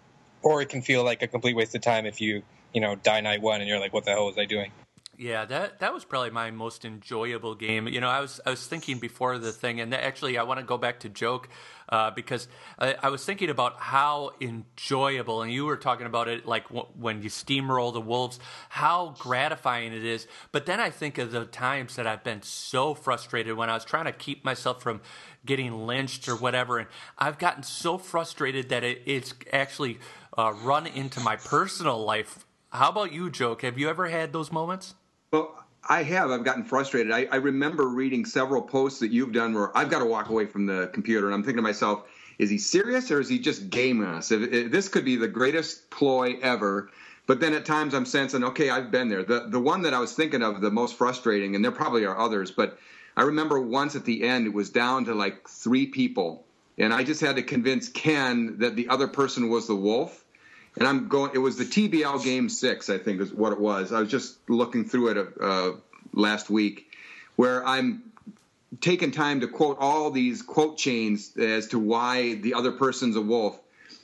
or it can feel like a complete waste of time if you die night one and you're like, "What the hell was I doing?" Yeah, that was probably my most enjoyable game. I was thinking before the thing, and actually I want to go back to Joke because I was thinking about how enjoyable, and you were talking about it like when you steamroll the wolves, how gratifying it is. But then I think of the times that I've been so frustrated when I was trying to keep myself from getting lynched or whatever, and I've gotten so frustrated that it's actually run into my personal life. How about you, Joke? Have you ever had those moments? Well, I have. I've gotten frustrated. I remember reading several posts that you've done where I've got to walk away from the computer, and I'm thinking to myself, is he serious or is he just gaming us? This could be the greatest ploy ever. But then at times I'm sensing, okay, I've been there. The one that I was thinking of, the most frustrating, and there probably are others, but I remember once at the end it was down to like 3 people, and I just had to convince Ken that the other person was the wolf. And it was the TBL Game 6, I think is what it was. I was just looking through it last week, where I'm taking time to quote all these quote chains as to why the other person's a wolf.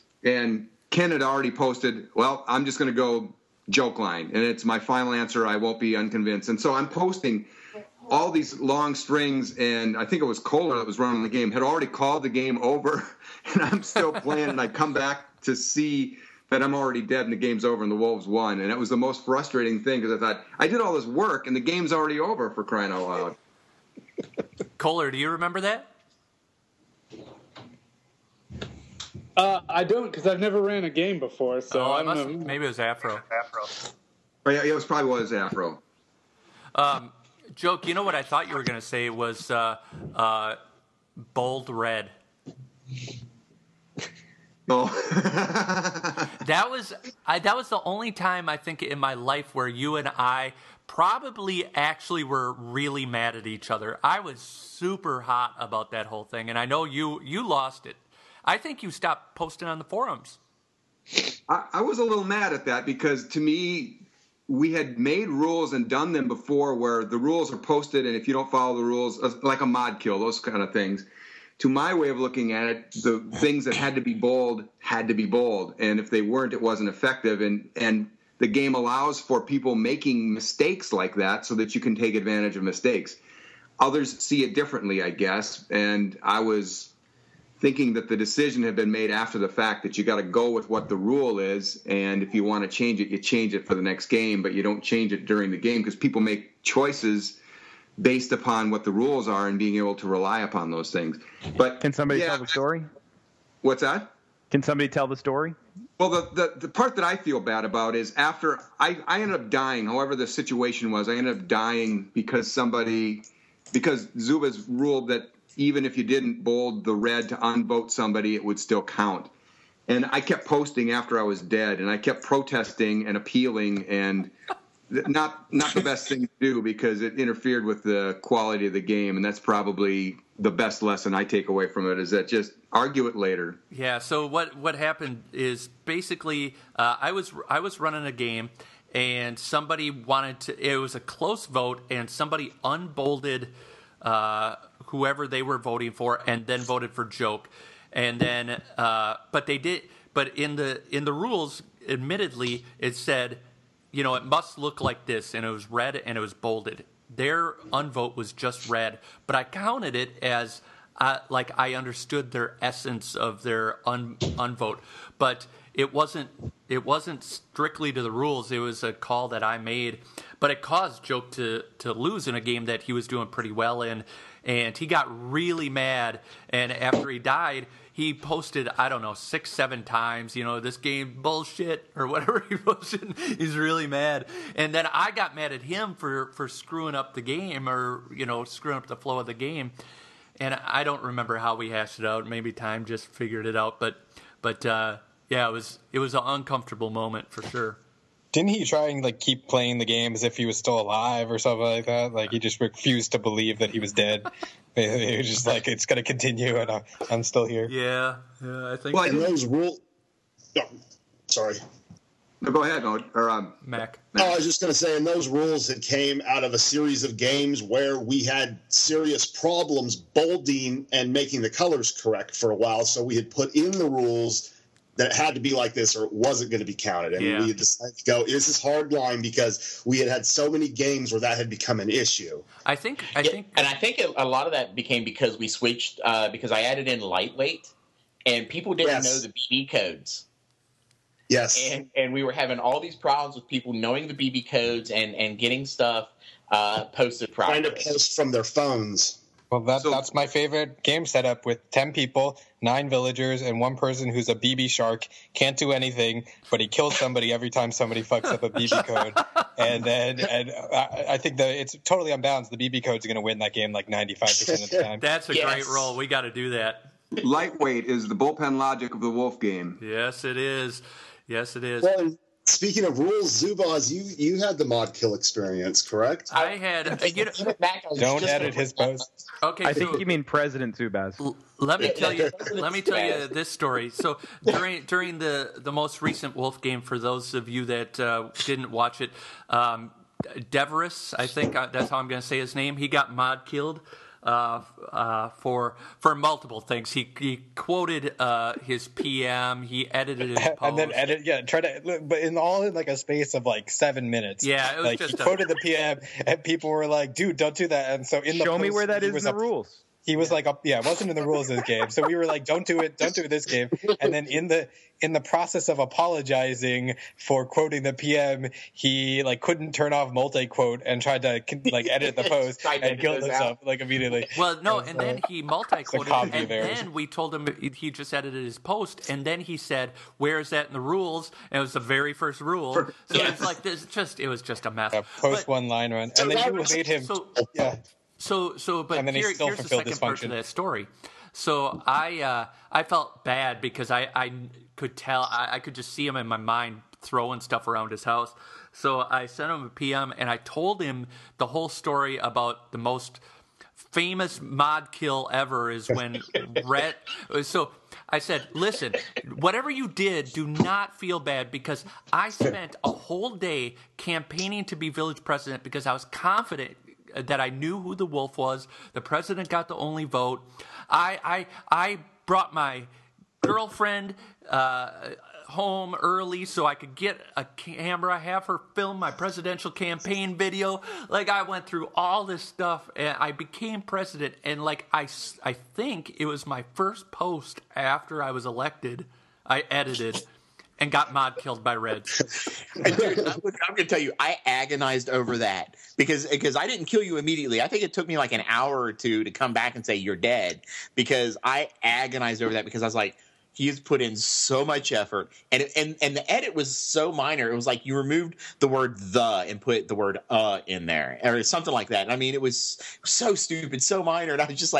And Ken had already posted, well, I'm just going to go joke line, and it's my final answer. I won't be unconvinced. And so I'm posting all these long strings, and I think it was Kohler that was running the game, had already called the game over, and I'm still playing, and I come back to see that I'm already dead and the game's over and the Wolves won. And it was the most frustrating thing because I thought, I did all this work and the game's already over, for crying out loud. Kohler, do you remember that? I don't, because I've never ran a game before. So I don't know. Maybe it was Afro. Oh, yeah, it probably was Afro. Joke, you know what I thought you were going to say was bold red. Oh. that was the only time I think in my life where you and I probably actually were really mad at each other. I was super hot about that whole thing, and I know you lost it. I think you stopped posting on the forums. I was a little mad at that because to me, we had made rules and done them before where the rules are posted, and if you don't follow the rules, like a mod kill, those kind of things. To my way of looking at it, the things that had to be bold, and if they weren't, it wasn't effective. And the game allows for people making mistakes like that so that you can take advantage of mistakes. Others see it differently, I guess, and I was thinking that the decision had been made after the fact that you got to go with what the rule is, and if you want to change it, you change it for the next game, but you don't change it during the game because people make choices based upon what the rules are and being able to rely upon those things. But can somebody tell the story? What's that? Can somebody tell the story? Well, the part that I feel bad about is after I ended up dying, however the situation was, I ended up dying because Zubaz ruled that even if you didn't bold the red to unvote somebody, it would still count. And I kept posting after I was dead, and I kept protesting and appealing, and not the best thing to do because it interfered with the quality of the game, and that's probably the best lesson I take away from it is that just argue it later. Yeah, so what happened is basically I was running a game, and somebody wanted to – it was a close vote, and somebody unbolded whoever they were voting for and then voted for Joke. And then but they did – but in the rules, admittedly, it said – it must look like this, and it was red and it was bolded. Their unvote was just red, but I counted it as I understood their essence of their unvote, but it wasn't strictly to the rules. It was a call that I made, but it caused Joke to lose in a game that he was doing pretty well in, and he got really mad. And after he died, he posted, I don't know, 6-7 times, this game bullshit or whatever he posted. He's really mad. And then I got mad at him for screwing up the game or, screwing up the flow of the game. And I don't remember how we hashed it out. Maybe time just figured it out. But yeah, it was an uncomfortable moment for sure. Didn't he try and keep playing the game as if he was still alive or something like that? Like he just refused to believe that he was dead. He was just like, it's going to continue, and I'm still here. Yeah, I think. Well, and those rules. Oh, sorry. No, go ahead, Mac. I was just going to say, and those rules had came out of a series of games where we had serious problems bolding and making the colors correct for a while. So we had put in the rules that it had to be like this or it wasn't going to be counted. And we decided to go, this is hard line because we had so many games where that had become an issue. I think a lot of that became because we switched, because I added in lightweight and people didn't know the BB codes. Yes. And we were having all these problems with people knowing the BB codes and getting stuff posted properly. Trying to post from their phones. Well, that's my favorite game setup with 10 people, 9 villagers, and 1 person who's a BB shark, can't do anything, but he kills somebody every time somebody fucks up a BB code. And I think that it's totally unbalanced. The BB code's going to win that game 95% of the time. That's a great roll. We got to do that. Lightweight is the bullpen logic of the Wolf game. Yes, it is. Yes, it is. Well, speaking of rules, Zubaz, you had the mod kill experience, correct? I had. Don't edit his post. Okay, I think you mean President Zubaz. Let me tell you this story. So during the most recent Wolf game, for those of you that didn't watch it, Deverus, I think that's how I'm going to say his name. He got mod killed. For multiple things. He quoted his PM. He edited his post. And then but in a space of 7 minutes. Yeah, it was he quoted the PM, and people were like, "Dude, don't do that." And so show me where that is in the rules. He was it wasn't in the rules of this game. So we were like, don't do it this game. And then in the process of apologizing for quoting the PM, he couldn't turn off multi-quote and tried to edit the post and killed himself immediately. Well, no, and then he multi-quoted, and then we told him he just edited his post, and then he said, "Where is that in the rules?" And it was the very first rule. So it's it was just a mess. Post one line run, and then you made him. But here's the second part of that story. So I felt bad because I could tell, I could just see him in my mind throwing stuff around his house. So I sent him a PM and I told him the whole story about the most famous mod kill ever is when Red. So I said, listen, whatever you did, do not feel bad because I spent a whole day campaigning to be village president because I was confident that I knew who the wolf was. The president got the only vote. I brought my girlfriend home early so I could get a camera, have her film my presidential campaign video. I went through all this stuff and I became president. And I think it was my first post after I was elected, I edited and got mod killed by Reds. Dude, I'm going to tell you, I agonized over that because I didn't kill you immediately. I think it took me an hour or two to come back and say you're dead because I agonized over that because I was like, he's put in so much effort and the edit was so minor. It was you removed the word "the" and put the word in there or something like that. I mean, it was so stupid, so minor, and I was just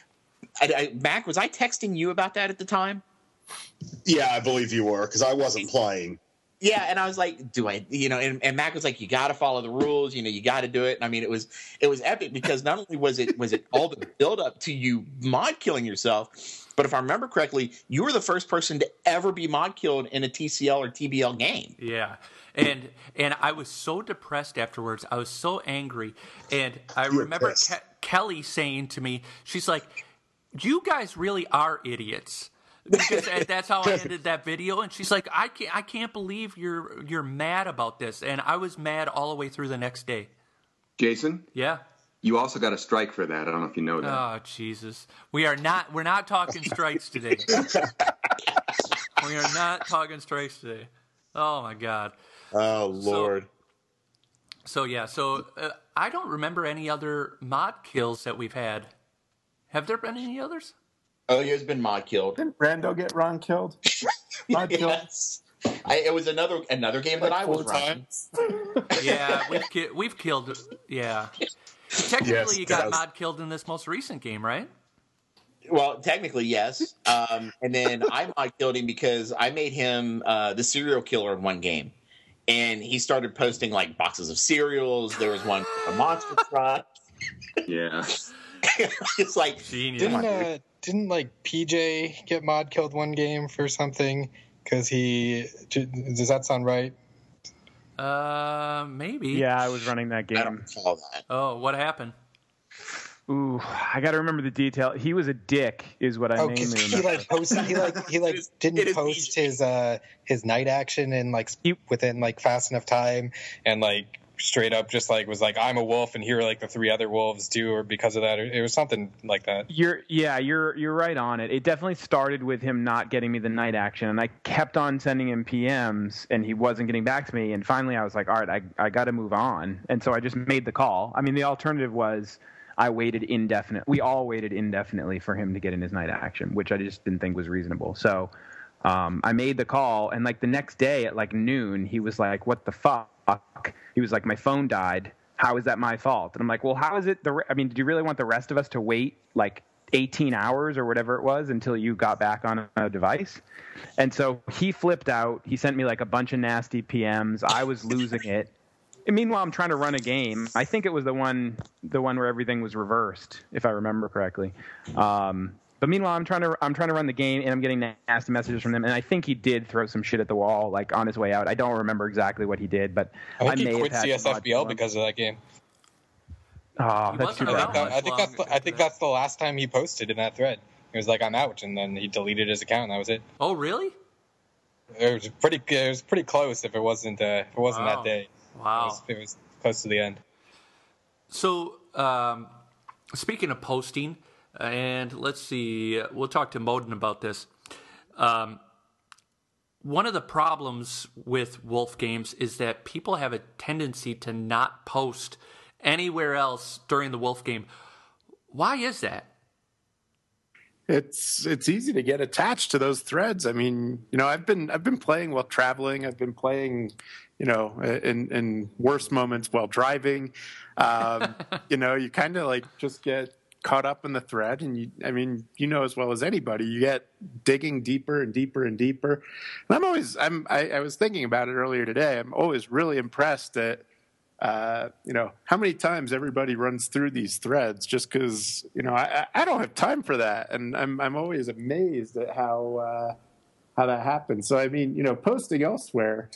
Mac, was I texting you about that at the time? Yeah, I believe you were because I wasn't playing. Yeah, and I was like, do I, and Mac was like, you got to follow the rules, you got to do it. And I mean, it was epic because not only was it all the build up to you mod killing yourself, but if I remember correctly, you were the first person to ever be mod killed in a TCL or TBL game. Yeah. And I was so depressed afterwards. I was so angry. And I remember Kelly saying to me, she's like, you guys really are idiots. Because that's how I ended that video, and she's like, "I can't believe you're mad about this," and I was mad all the way through the next day. Jason? Yeah. You also got a strike for that. I don't know if you know that. Oh, Jesus. We're not talking strikes today. We are not talking strikes today. Oh, my God. Oh, Lord. So I don't remember any other mod kills that we've had. Have there been any others? Oh, there's been mod killed. Didn't Brando get Ron killed? Mod Yes. It was another game that I was running. Yeah, we've killed. Yeah. Technically, Yes, you got mod killed in this most recent game, right? Well, technically, yes. And then I mod killed him because I made him the serial killer in one game. And he started posting, like, boxes of cereals. There was one with a monster truck. Yeah. It's like... Genius. Didn't like PJ get mod killed one game for something? Because does that sound right? Maybe. Yeah, I was running that game. I don't recall that. Oh, what happened? Ooh, I got to remember the detail. He was a dick, is what I mainly remember. He didn't post his night action in within fast enough time, and straight up just was like, I'm a wolf and here are the three other wolves too, or because of that, it was something like that. You're right on it. It definitely started with him not getting me the night action, and I kept on sending him PMs and he wasn't getting back to me, and finally I was like, all right, I got to move on, and so I just made the call. I mean, the alternative was I waited indefinitely. We all waited indefinitely for him to get in his night action, which I just didn't think was reasonable. So I made the call, and the next day at noon, he was like, what the fuck? He was like, my phone died. How is that my fault? And I'm like, well, how is it? Did you really want the rest of us to wait 18 hours or whatever it was until you got back on a device? And so he flipped out. He sent me a bunch of nasty PMs. I was losing it. And meanwhile, I'm trying to run a game. I think it was the one where everything was reversed, if I remember correctly. But meanwhile, I'm trying to run the game, and I'm getting nasty messages from them. And I think he did throw some shit at the wall, on his way out. I don't remember exactly what he did, but I think he quit CSFBL because of that game. Oh, that's too bad. I think that's the last time he posted in that thread. He was like, I'm out, and then he deleted his account, and that was it. Oh, really? It was pretty close. If it wasn't that day. Wow. It was close to the end. So, speaking of posting. And let's see, we'll talk to Moden about this. One of the problems with Wolf games is that people have a tendency to not post anywhere else during the Wolf game. Why is that? It's easy to get attached to those threads. I mean, I've been playing while traveling. I've been playing, in worse moments while driving. You kind of just get caught up in the thread, and as well as anybody, you get digging deeper and deeper and deeper. And I was thinking about it earlier today. I'm always really impressed at how many times everybody runs through these threads, just because I don't have time for that, and I'm always amazed at how that happens. So posting elsewhere,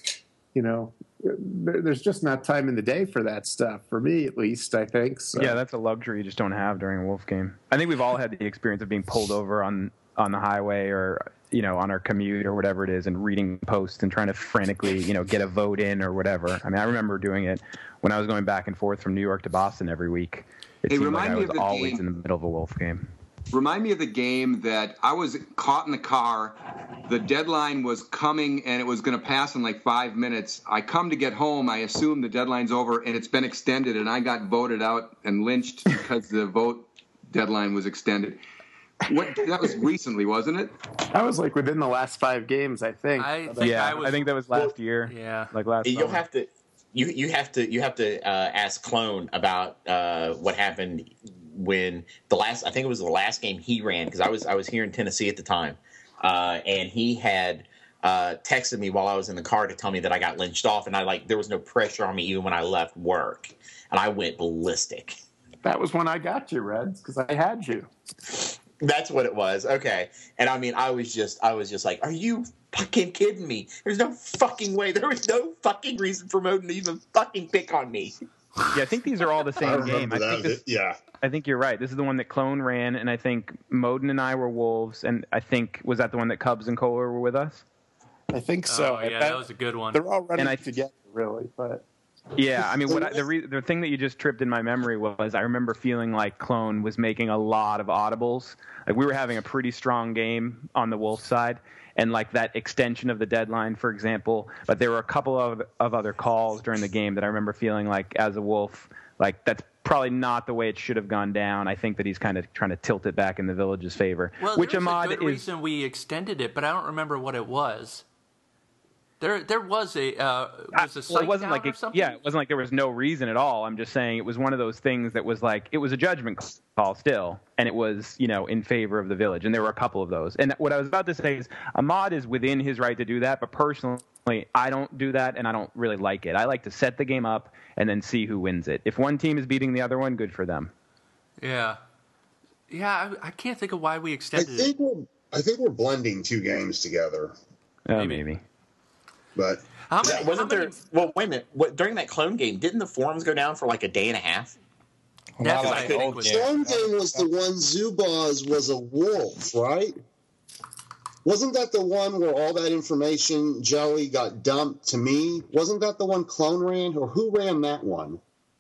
there's just not time in the day for that stuff, for me at least, I think. So. Yeah, that's a luxury you just don't have during a Wolf game. I think we've all had the experience of being pulled over on the highway or, on our commute or whatever it is, and reading posts and trying to frantically, get a vote in or whatever. I mean, I remember doing it when I was going back and forth from New York to Boston every week. It seemed like I was always in the middle of a Wolf game. Remind me of the game that I was caught in the car. The deadline was coming, and it was going to pass in 5 minutes. I come to get home. I assume the deadline's over, and it's been extended, and I got voted out and lynched because the vote deadline was extended. That was recently, wasn't it? That was within the last 5 games, I think. I think that was last year. Yeah, last. You'll have to. You have to ask Clone about what happened when I think it was the last game he ran, because I was here in Tennessee at the time, and he had texted me while I was in the car to tell me that I got lynched off, and there was no pressure on me even when I left work, and I went ballistic. That was when I got you, Reds, because I had you. That's what it was. Okay, and I was just like, are you fucking kidding me? There's no fucking way. There was no fucking reason for Moden to even fucking pick on me. Yeah, I think these are all the same game. I think you're right. This is the one that Clone ran, and I think Moden and I were Wolves, and I think, was that the one that Cubs and Kohler were with us? I think so. Oh, yeah, that was a good one. They're all running together, really. But Yeah, I mean, the thing that you just tripped in my memory was I remember feeling like Clone was making a lot of audibles. Like we were having a pretty strong game on the Wolf side, and like that extension of the deadline, for example. But there were a couple of other calls during the game that I remember feeling like, as a Wolf, like that's probably not the way it should have gone down. I think that he's kind of trying to tilt it back in the Village's favor. Well, which there was Ahmad a good reason we extended it, but I don't remember what it was. There was a site it wasn't like or something? Yeah, it wasn't like there was no reason at all. I'm just saying it was one of those things that was like, it was a judgment call still, and it was, in favor of the Village, and there were a couple of those. And what I was about to say is Ahmad is within his right to do that, but personally I don't do that, and I don't really like it. I like to set the game up and then see who wins it. If one team is beating the other one, good for them. Yeah, I can't think of why we extended it. I think we're blending two games together. Maybe. But wasn't there? Well, wait a minute. During that Clone game, didn't the forums go down for like a day and a half? That's what I think. The Clone game was the one Zubaz was a wolf, right? Wasn't that the one where all that information, Joey, got dumped to me? Wasn't that the one Clone ran, or who ran that one?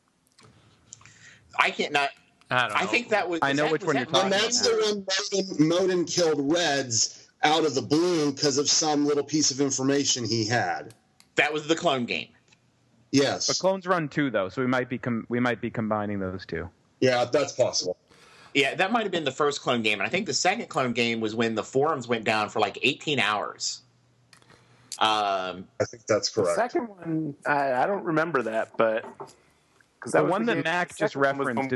I can't not. I don't know. I think that was. I know which one you're talking And that's the one Moden killed Reds out of the blue because of some little piece of information he had. That was the Clone game. Yes, but Clones run two though, so we might be combining those two. Yeah, that's possible. Yeah, that might have been the first Clone game, and I think the second Clone game was when the forums went down for like 18 hours. I think that's correct. The second one, I don't remember that, but the one that Mac just referenced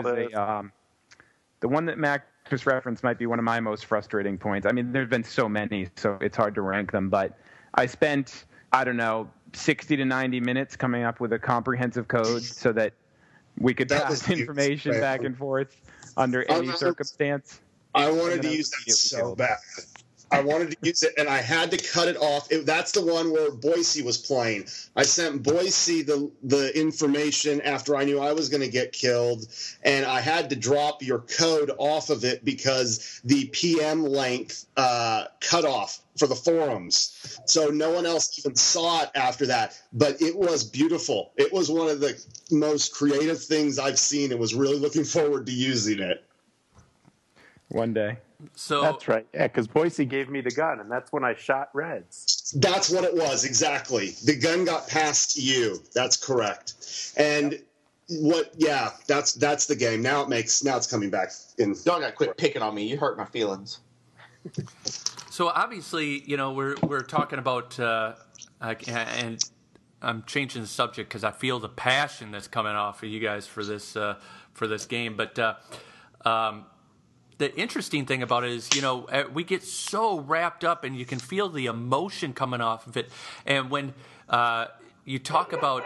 the one that Mac just referenced might be one of my most frustrating points. I mean, there's been so many, so it's hard to rank them. But I spent, 60 to 90 minutes coming up with a comprehensive code so that we could pass information back and forth under any circumstance. I wanted to use that so bad. I wanted to use it, and I had to cut it off. That's the one where Boise was playing. I sent Boise the information after I knew I was going to get killed, and I had to drop your code off of it because the PM length cut off for the forums. So no one else even saw it after that. But it was beautiful. It was one of the most creative things I've seen, and was really looking forward to using it. One day. So that's right. Yeah, because Boise gave me the gun, and that's when I shot Reds. That's what it was, exactly. The gun got past you. That's correct. And that's the game. Now it's coming back in. Y'all gotta quit picking on me. You hurt my feelings. So obviously, we're talking about, and I'm changing the subject because I feel the passion that's coming off of you guys for this game. But the interesting thing about it is, we get so wrapped up, and you can feel the emotion coming off of it. And when you talk about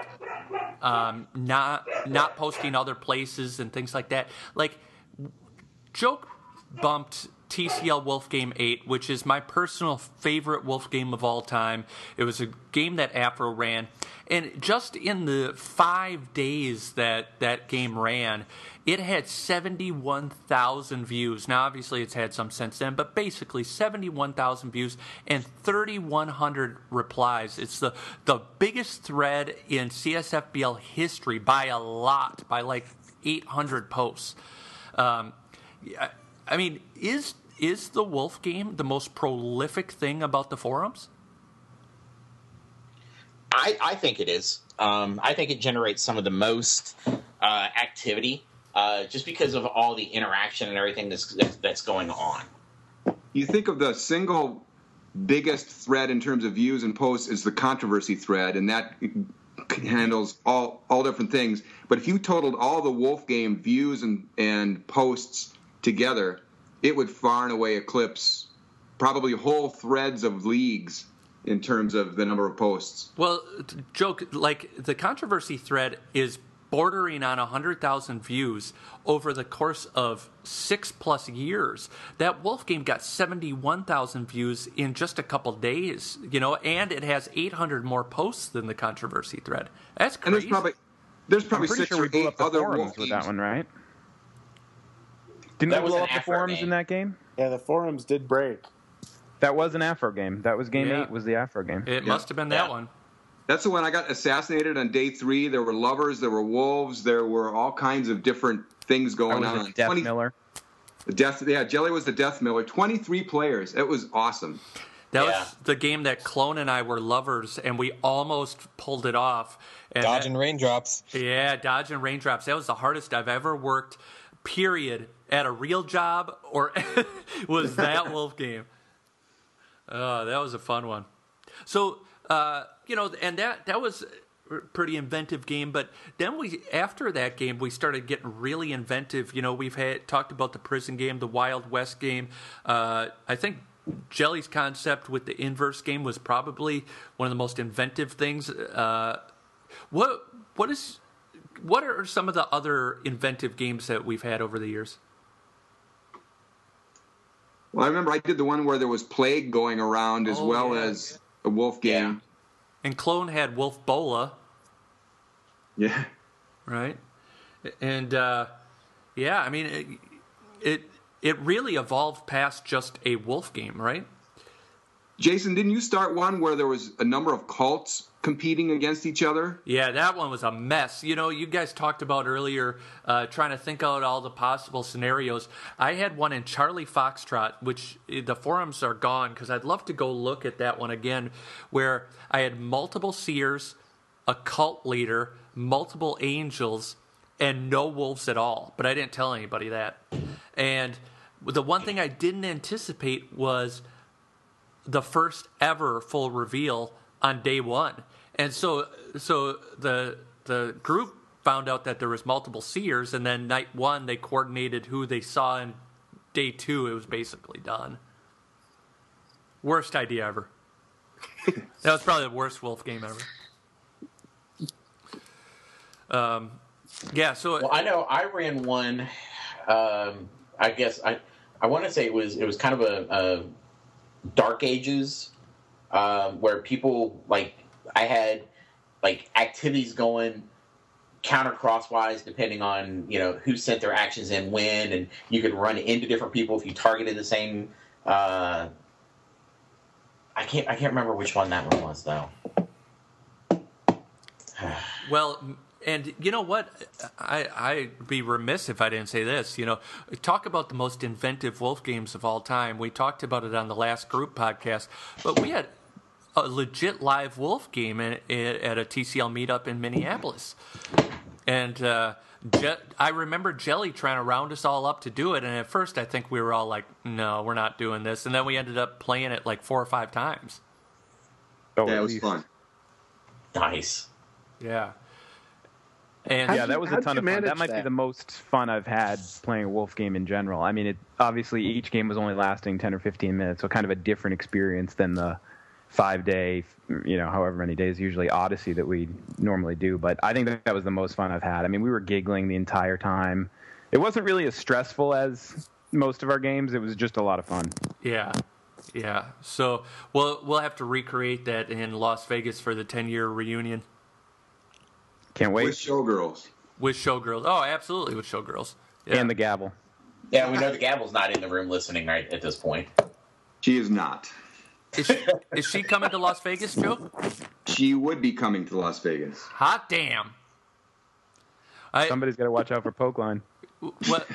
not posting other places and things like that, like Joke bumped TCL Wolf Game 8, which is my personal favorite Wolf game of all time. It was a game that Afro ran, and just in the 5 days that game ran, it had 71,000 views. Now, obviously, it's had some since then, but basically 71,000 views and 3,100 replies. It's the biggest thread in CSFBL history by a lot, by like 800 posts. I mean, is the Wolf game the most prolific thing about the forums? I think it is. I think it generates some of the most activity. Just because of all the interaction and everything that's going on. You think of the single biggest thread in terms of views and posts is the controversy thread, and that handles all different things. But if you totaled all the Wolf game views and posts together, it would far and away eclipse probably whole threads of leagues in terms of the number of posts. Well, Joke, like the controversy thread is bordering on 100,000 views over the course of 6+ years. That Wolf game got 71,000 views in just a couple days, and it has 800 more posts than the controversy thread. That's crazy. And there's probably I'm pretty 6 sure we or blew 8 up the other forums Wolf with games. that one, right? Didn't we blow up the forums in that game? Yeah, the forums did break. That was an Afro game. That was game 8 was the Afro game. It must have been that one. That's the one I got assassinated on day 3. There were lovers, there were wolves, there were all kinds of different things going on. Death Miller. Jelly was the Death Miller. 23 players. It was awesome. That was the game that Clone and I were lovers, and we almost pulled it off. And Dodging raindrops. Yeah, dodging raindrops. That was the hardest I've ever worked, period, at a real job, or was that wolf game. Oh, that was a fun one. So, and that was a pretty inventive game, but then after that game, we started getting really inventive. We've talked about the prison game, the Wild West game. I think Jelly's concept with the inverse game was probably one of the most inventive things. What are some of the other inventive games that we've had over the years? Well, I remember I did the one where there was plague going around as as a wolf game. Yeah. And Clone had Wolf Bola. Yeah. Right? And, I mean, it really evolved past just a wolf game, right? Jason, didn't you start one where there was a number of cults competing against each other? Yeah, that one was a mess. You guys talked about earlier trying to think out all the possible scenarios. I had one in Charlie Foxtrot, which the forums are gone because I'd love to go look at that one again, where I had multiple seers, a cult leader, multiple angels, and no wolves at all. But I didn't tell anybody that. And the one thing I didn't anticipate was the first ever full reveal on day 1. And so the group found out that there was multiple seers, and then night 1 they coordinated who they saw, and day 2 it was basically done. Worst idea ever. That was probably the worst wolf game ever. Well, I know I ran one. I guess I want to say it was kind of a Dark Ages where people I had activities going counter crosswise depending on who sent their actions in when, and you could run into different people if you targeted the same. I can't remember which one that one was though. Well, and you know what? I'd be remiss if I didn't say this. Talk about the most inventive wolf games of all time. We talked about it on the last group podcast, but we had a legit live wolf game at a TCL meetup in Minneapolis. And I remember Jelly trying to round us all up to do it, and at first I think we were all like, no, we're not doing this. And then we ended up playing it like 4 or 5 times. Oh, yeah, it was fun. Nice. Yeah. And that was a ton of fun. That might be the most fun I've had playing a wolf game in general. I mean, obviously each game was only lasting 10 or 15 minutes, so kind of a different experience than the 5-day, however many days, usually Odyssey that we normally do. But I think that was the most fun I've had. I mean, we were giggling the entire time. It wasn't really as stressful as most of our games. It was just a lot of fun. Yeah. Yeah. So we'll have to recreate that in Las Vegas for the 10-year reunion. Can't wait. With Showgirls. Oh, absolutely, with Showgirls. Yeah. And the gavel. Yeah, we know the gavel's not in the room listening right at this point. She is not. Is she coming to Las Vegas, Joe? She would be coming to Las Vegas. Hot damn. Somebody's got to watch out for Pokeline. What?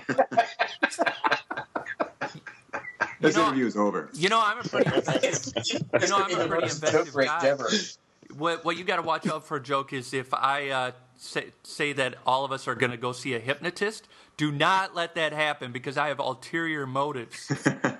This interview is over. I'm a pretty inventive guy. What you got to watch out for, Joke, is if I say that all of us are going to go see a hypnotist, do not let that happen because I have ulterior motives.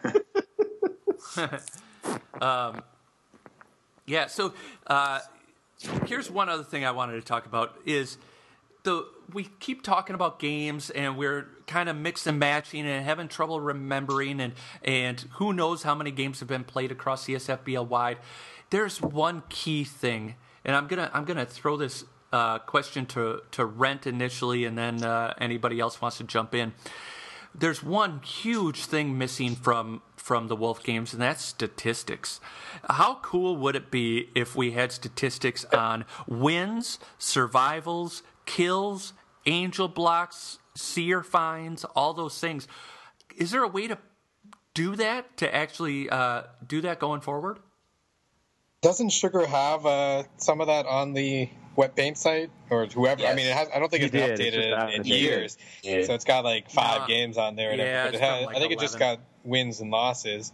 So here's one other thing I wanted to talk about is we keep talking about games and we're kind of mix and matching and having trouble remembering and who knows how many games have been played across CSFBL wide. There's one key thing, and I'm gonna throw this question to Rent initially, and then anybody else wants to jump in. There's one huge thing missing from the Wolf games, and that's statistics. How cool would it be if we had statistics on wins, survivals, kills, angel blocks, seer finds, all those things? Is there a way to do that, to actually do that going forward? Doesn't Sugar have some of that on the wet paint site or whoever? Yes. I mean, I don't think it's been updated in years. Yeah. So it's got like 5 games on there. Yeah, but it's from, like, I think 11. it just got wins and losses.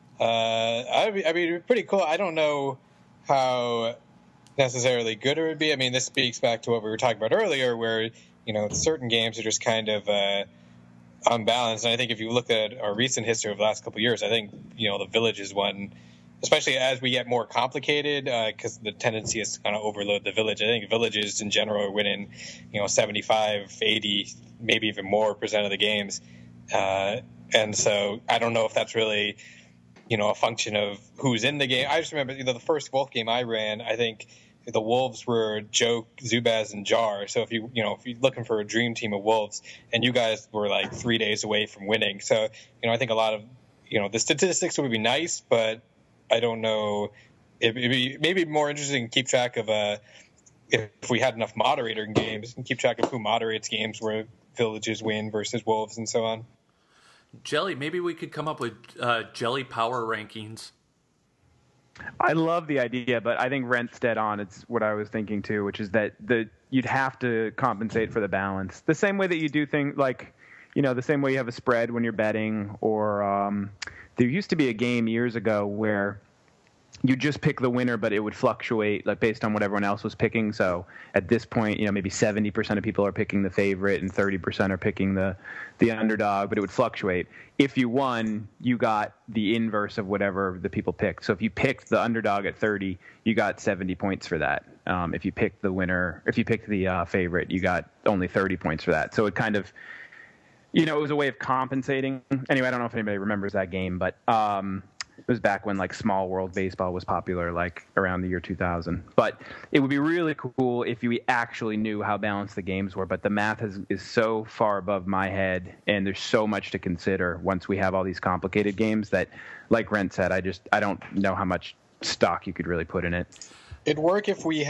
I mean, pretty cool. I don't know how necessarily good it would be. I mean, this speaks back to what we were talking about earlier, where certain games are just kind of unbalanced. And I think if you look at our recent history of the last couple of years, I think the Village is one. Especially as we get more complicated, because the tendency is to kind of overload the Village. I think Villages in general are winning, 75, 80, maybe even more % of the games. And so I don't know if that's really, a function of who's in the game. I just remember, the first Wolf game I ran, I think the Wolves were Joke, Zubaz, and Jar. So if you're looking for a dream team of Wolves, and you guys were like 3 days away from winning. So, I think a lot of, the statistics would be nice, but I don't know. It'd be maybe more interesting to keep track of if we had enough moderator games and keep track of who moderates games where Villages win versus Wolves and so on. Jelly, maybe we could come up with Jelly power rankings. I love the idea, but I think Rent's dead on. It's what I was thinking too, which is that you'd have to compensate for the balance. The same way that you do things like, the same way you have a spread when you're betting, or there used to be a game years ago where you just pick the winner, but it would fluctuate like based on what everyone else was picking. So at this point, maybe 70% of people are picking the favorite and 30% are picking the underdog, but it would fluctuate. If you won, you got the inverse of whatever the people picked. So if you picked the underdog at 30, you got 70 points for that. If you picked the winner, if you picked the favorite, you got only 30 points for that. So it kind of, it was a way of compensating. Anyway, I don't know if anybody remembers that game, but it was back when like Small World Baseball was popular, like around the year 2000. But it would be really cool if we actually knew how balanced the games were. But the math is so far above my head, and there's so much to consider once we have all these complicated games that, like Rent said, I don't know how much stock you could really put in it. It'd work if we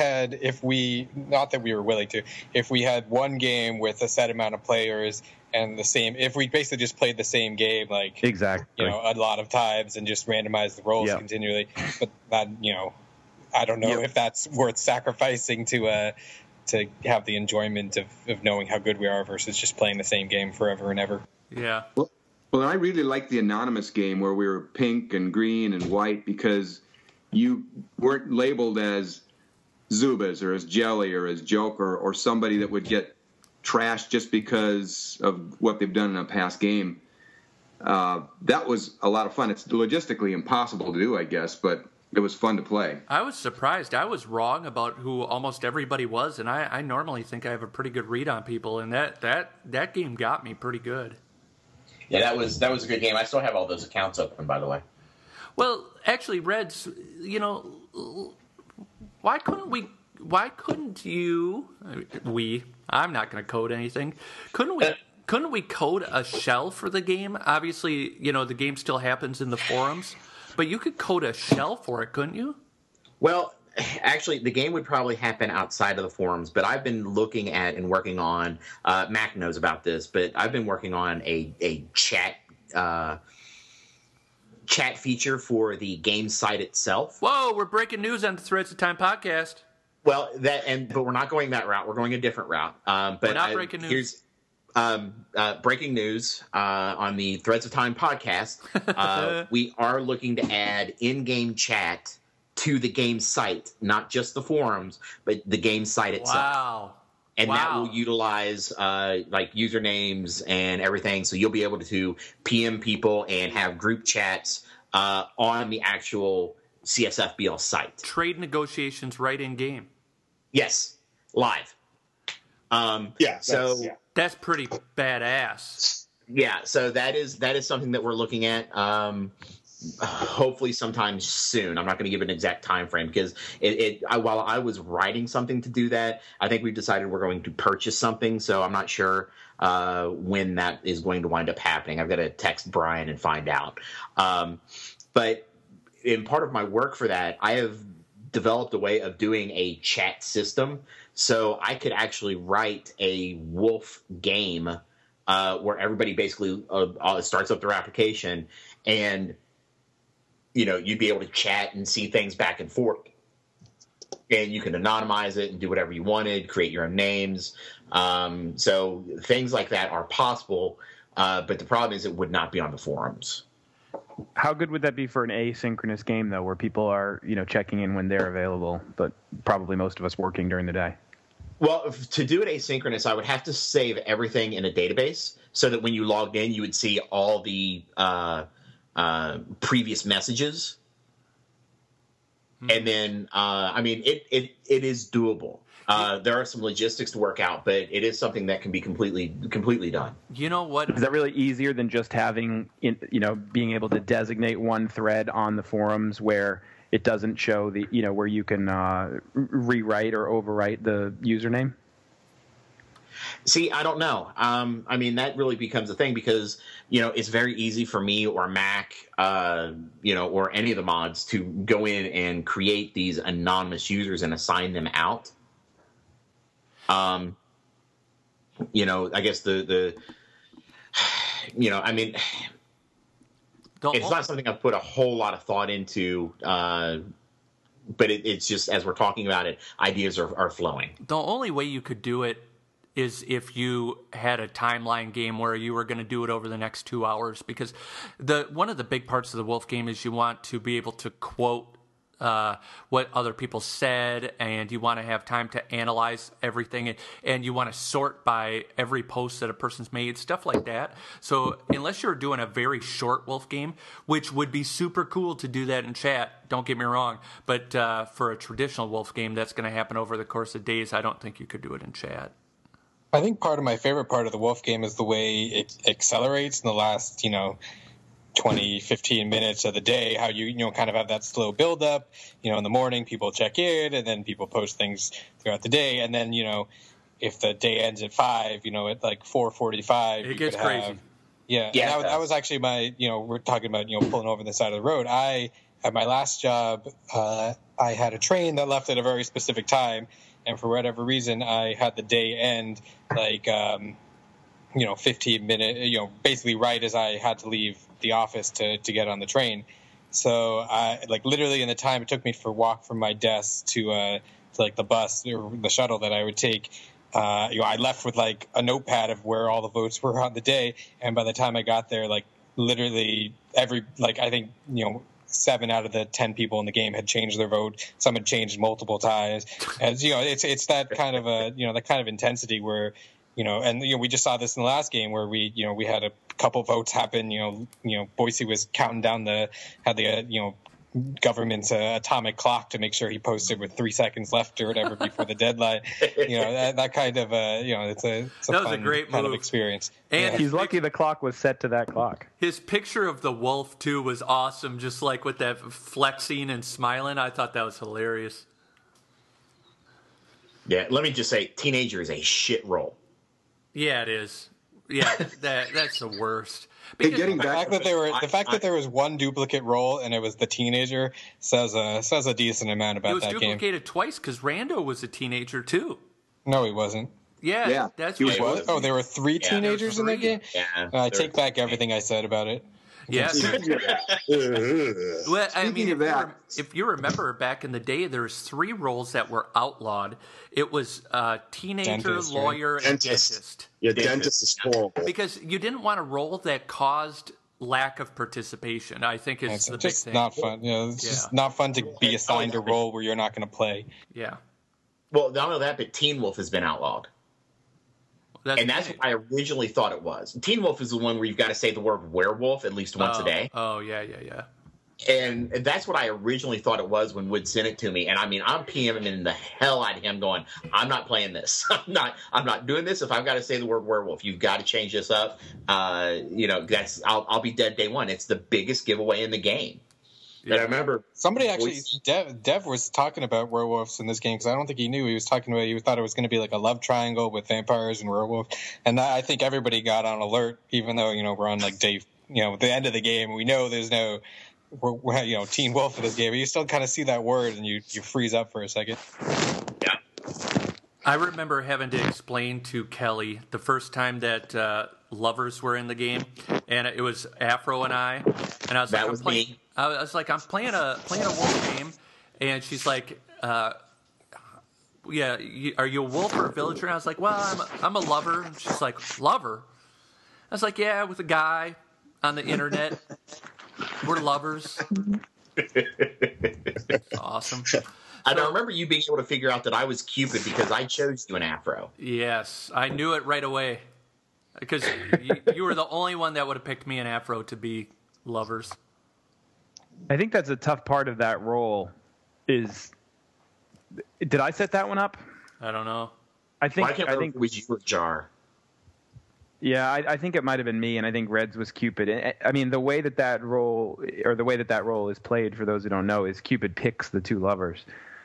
not that we were willing to, if we had one game with a set amount of players and if we basically just played the same game, like exactly, a lot of times and just randomized the rolls continually. But that, I don't know if that's worth sacrificing to have the enjoyment of knowing how good we are versus just playing the same game forever and ever. Yeah. Well, I really like the anonymous game where we were pink and green and white because you weren't labeled as Zubaz or as Jelly or as Joker or somebody that would get trashed just because of what they've done in a past game. That was a lot of fun. It's logistically impossible to do, I guess, but it was fun to play. I was surprised. I was wrong about who almost everybody was, and I normally think I have a pretty good read on people, and that game got me pretty good. Yeah, that was a good game. I still have all those accounts open, by the way. Well, actually, Reds, why couldn't you? I'm not going to code anything. Couldn't we code a shell for the game? Obviously, the game still happens in the forums, but you could code a shell for it, couldn't you? Well, actually, the game would probably happen outside of the forums, but I've been looking at and working on, Mac knows about this, but I've been working on a chat feature for the game site itself. Whoa, we're breaking news on the Threads of Time podcast. Well, but we're not going that route. We're going a different route. But we're not breaking news. Here's breaking news on the Threads of Time podcast. We are looking to add in-game chat to the game site, not just the forums, but the game site itself. Wow. And that will utilize like usernames and everything, so you'll be able to PM people and have group chats on the actual CSFBL site. Trade negotiations right in game. Yes, live. That's pretty badass. Yeah, so that is something that we're looking at. Hopefully sometime soon. I'm not going to give an exact time frame because while I was writing something to do that, I think we've decided we're going to purchase something. So I'm not sure when that is going to wind up happening. I've got to text Brian and find out. But in part of my work for that, I have developed a way of doing a chat system. So I could actually write a Wolf game where everybody basically starts up their application and you'd be able to chat and see things back and forth. and you can anonymize it and do whatever you wanted, create your own names. So things like that are possible, but the problem is it would not be on the forums. How good would that be for an asynchronous game, though, where people are, checking in when they're available, but probably most of us working during the day? Well, to do it asynchronous, I would have to save everything in a database so that when you logged in, you would see all the previous messages. And then, it is doable. There are some logistics to work out, but it is something that can be completely done. You know what? Is that really easier than just having, being able to designate one thread on the forums where it doesn't show the, where you can rewrite or overwrite the username? See, I don't know. That really becomes a thing because, it's very easy for me or Mac, or any of the mods to go in and create these anonymous users and assign them out. I guess it's not something I've put a whole lot of thought into, but it's just, as we're talking about it, ideas are flowing. The only way you could do it is if you had a timeline game where you were going to do it over the next 2 hours, because one of the big parts of the Wolf game is you want to be able to quote what other people said, and you want to have time to analyze everything, and you want to sort by every post that a person's made, stuff like that. So unless you're doing a very short Wolf game, which would be super cool to do that in chat, don't get me wrong, but for a traditional Wolf game that's going to happen over the course of days, I don't think you could do it in chat. I think part of my favorite part of the Wolf game is the way it accelerates in the last, 20, 15 minutes of the day, how you kind of have that slow build up, in the morning people check in and then people post things throughout the day. And then, if the day ends at 5, at like 4:45, it gets crazy. Yeah. That was actually my, we're talking about, pulling over the side of the road. At my last job, I had a train that left at a very specific time. And for whatever reason, I had the day end 15 minutes, basically right as I had to leave the office to get on the train. So I literally in the time it took me for walk from my desk to the bus or the shuttle that I would take, I left with a notepad of where all the votes were on the day. And by the time I got there, literally every, I think, 7 out of the 10 people in the game had changed their vote. Some had changed multiple times. As it's that kind of that kind of intensity where, we just saw this in the last game where we had a couple votes happen. Boise was counting down had the government's atomic clock to make sure he posted with 3 seconds left or whatever before the deadline. That kind of it's a fun great kind move. Of experience. And he's lucky the clock was set to that clock. His picture of the wolf too was awesome, just like with that flexing and smiling. I thought that was hilarious. Yeah, let me just say, teenager is a shit role. Yeah, it is. Yeah, that's the worst. Because the fact that there was one duplicate role and it was the teenager says a decent amount about that game. It was duplicated twice because Rando was a teenager too. No, he wasn't. Yeah, that's what it was. Oh, there were 3 teenagers in that game? Yeah. I take back everything I said about it. Yeah. Well, Speaking of that, if you remember back in the day, there was 3 roles that were outlawed. It was teenager, dentist, lawyer, and dentist. Yeah, dentist is horrible. Because you didn't want a role that caused lack of participation. I think is the big thing. Not fun. It's just not fun to be assigned a role where you're not going to play. Yeah. Well, not only that, but Teen Wolf has been outlawed. That's what I originally thought it was. Teen Wolf is the one where you've got to say the word werewolf at least once a day. Oh, yeah. And that's what I originally thought it was when Wood sent it to me. And I'm PMing the hell out of him going, I'm not playing this. I'm not doing this. If I've got to say the word werewolf, you've got to change this up. I'll be dead day one. It's the biggest giveaway in the game. Yeah. And I remember somebody actually, Dev was talking about werewolves in this game because I don't think he knew. He was talking about, he thought it was going to be like a love triangle with vampires and werewolves. And I think everybody got on alert, even though, we're on day, the end of the game. We know there's no, Teen Wolf in this game. But you still kind of see that word and you freeze up for a second. Yeah. I remember having to explain to Kelly the first time that lovers were in the game, and it was Afro and I was that like, was me. I was like, I'm playing a wolf game, and she's like, yeah, are you a wolf or a villager? And I was like, well, I'm a lover. And she's like, lover? I was like, yeah, with a guy on the internet. We're lovers. Awesome. I don't remember you being able to figure out that I was Cupid because I chose you an afro. Yes, I knew it right away. Because you were the only one that would have picked me an afro to be lovers. I think that's a tough part of that role is... Did I set that one up? I don't know. I think it was you or Jar. Yeah, I think it might have been me, and I think Reds was Cupid. I mean, the way that role, or the way that role is played, for those who don't know, is Cupid picks the two lovers.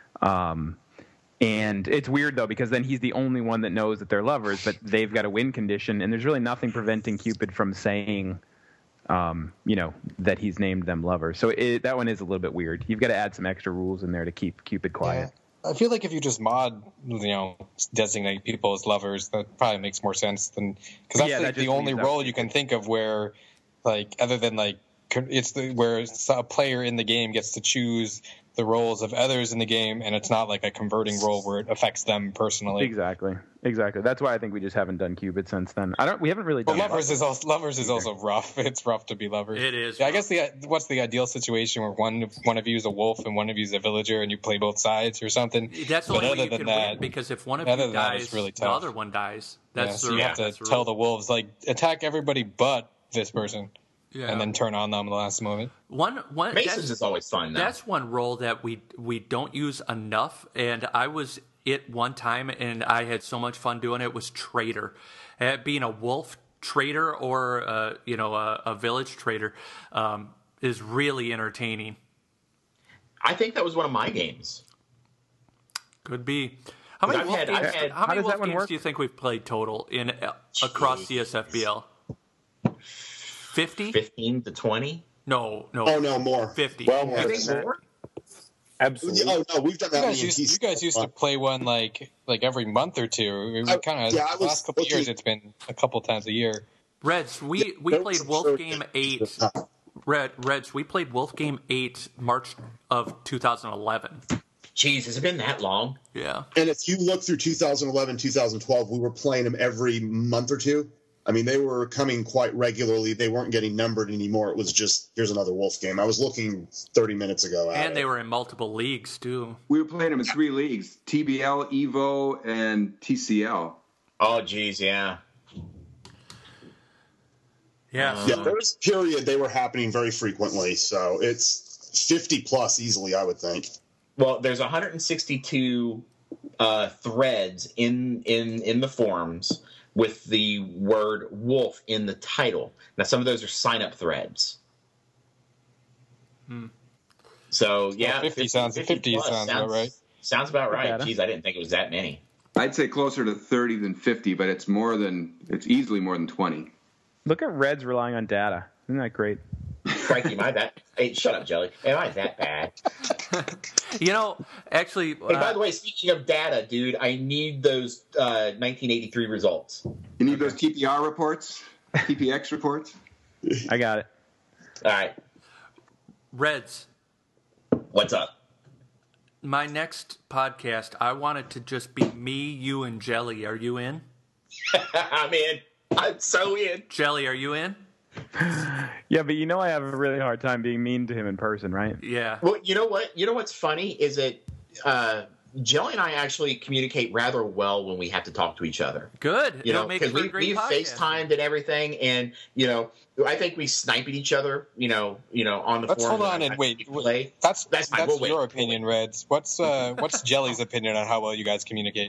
And it's weird, though, because then he's the only one that knows that they're lovers, but they've got a win condition, and there's really nothing preventing Cupid from saying, that he's named them lovers. So that one is a little bit weird. You've got to add some extra rules in there to keep Cupid quiet. Yeah. I feel like if you just designate people as lovers, that probably makes more sense than because that's the only role you can think of where, like, other than like where a player in the game gets to choose the roles of others in the game, and it's not like a converting role where it affects them personally. Exactly. That's why I think we just haven't done Cupid since then. We haven't really done. Well, lovers is also rough. It's rough to be lovers. It is. Yeah, I guess what's the ideal situation where one of you is a wolf and one of you is a villager and you play both sides or something. That's the only way you can win, because if one of you dies, really the other one dies. So you have to tell the wolves, like, attack everybody but this person. Yeah. And then turn on them in the last moment. Masons is always fun, though. That's one role that we don't use enough, and I was it one time, and I had so much fun doing it, was Trader. Being a wolf trader or a village trader is really entertaining. I think that was one of my games. Could be. How many wolf games do you think we've played total across CSFBL? 50? 15 to 20? No. Oh, no, more. 50. Well, more. You think more? Absolutely. Oh, no, we've done that. You guys used to play one like every month or two. The last couple of years, it's been a couple times a year. Reds, we played Wolf Game 8. Reds, we played Wolf Game 8 March of 2011. Jeez, has it been that long? Yeah. And if you look through 2011, 2012, we were playing them every month or two. I mean, they were coming quite regularly. They weren't getting numbered anymore. It was just, here's another Wolf game. I was looking 30 minutes ago at And they were in multiple leagues, too. We were playing them in 3 leagues, TBL, EVO, and TCL. Oh, geez, yeah. Yeah. There was a period they were happening very frequently, so it's 50-plus easily, I would think. Well, there's 162 threads in the forums with the word wolf in the title. Now, some of those are sign-up threads. So, yeah. 50 sounds about right. Sounds about right. Jeez, I didn't think it was that many. I'd say closer to 30 than 50, but it's easily more than 20. Look at Reds relying on data. Isn't that great? Crikey, am I that? Hey, shut up, Jelly. Am I that bad? Actually... Hey, by the way, speaking of data, dude, I need those 1983 results. You need those TPR reports? TPX reports? I got it. All right. Reds. What's up? My next podcast, I want it to just be me, you, and Jelly. Are you in? I'm in. I'm so in. Jelly, are you in? Yeah, but I have a really hard time being mean to him in person, right? Yeah. Well, you know what? You know what's funny is that Jelly and I actually communicate rather well when we have to talk to each other. Good. Because we've FaceTimed and everything, and I think we snipe at each other. On the. Let's forum hold on and wait. That's your opinion, Reds. What's Jelly's opinion on how well you guys communicate?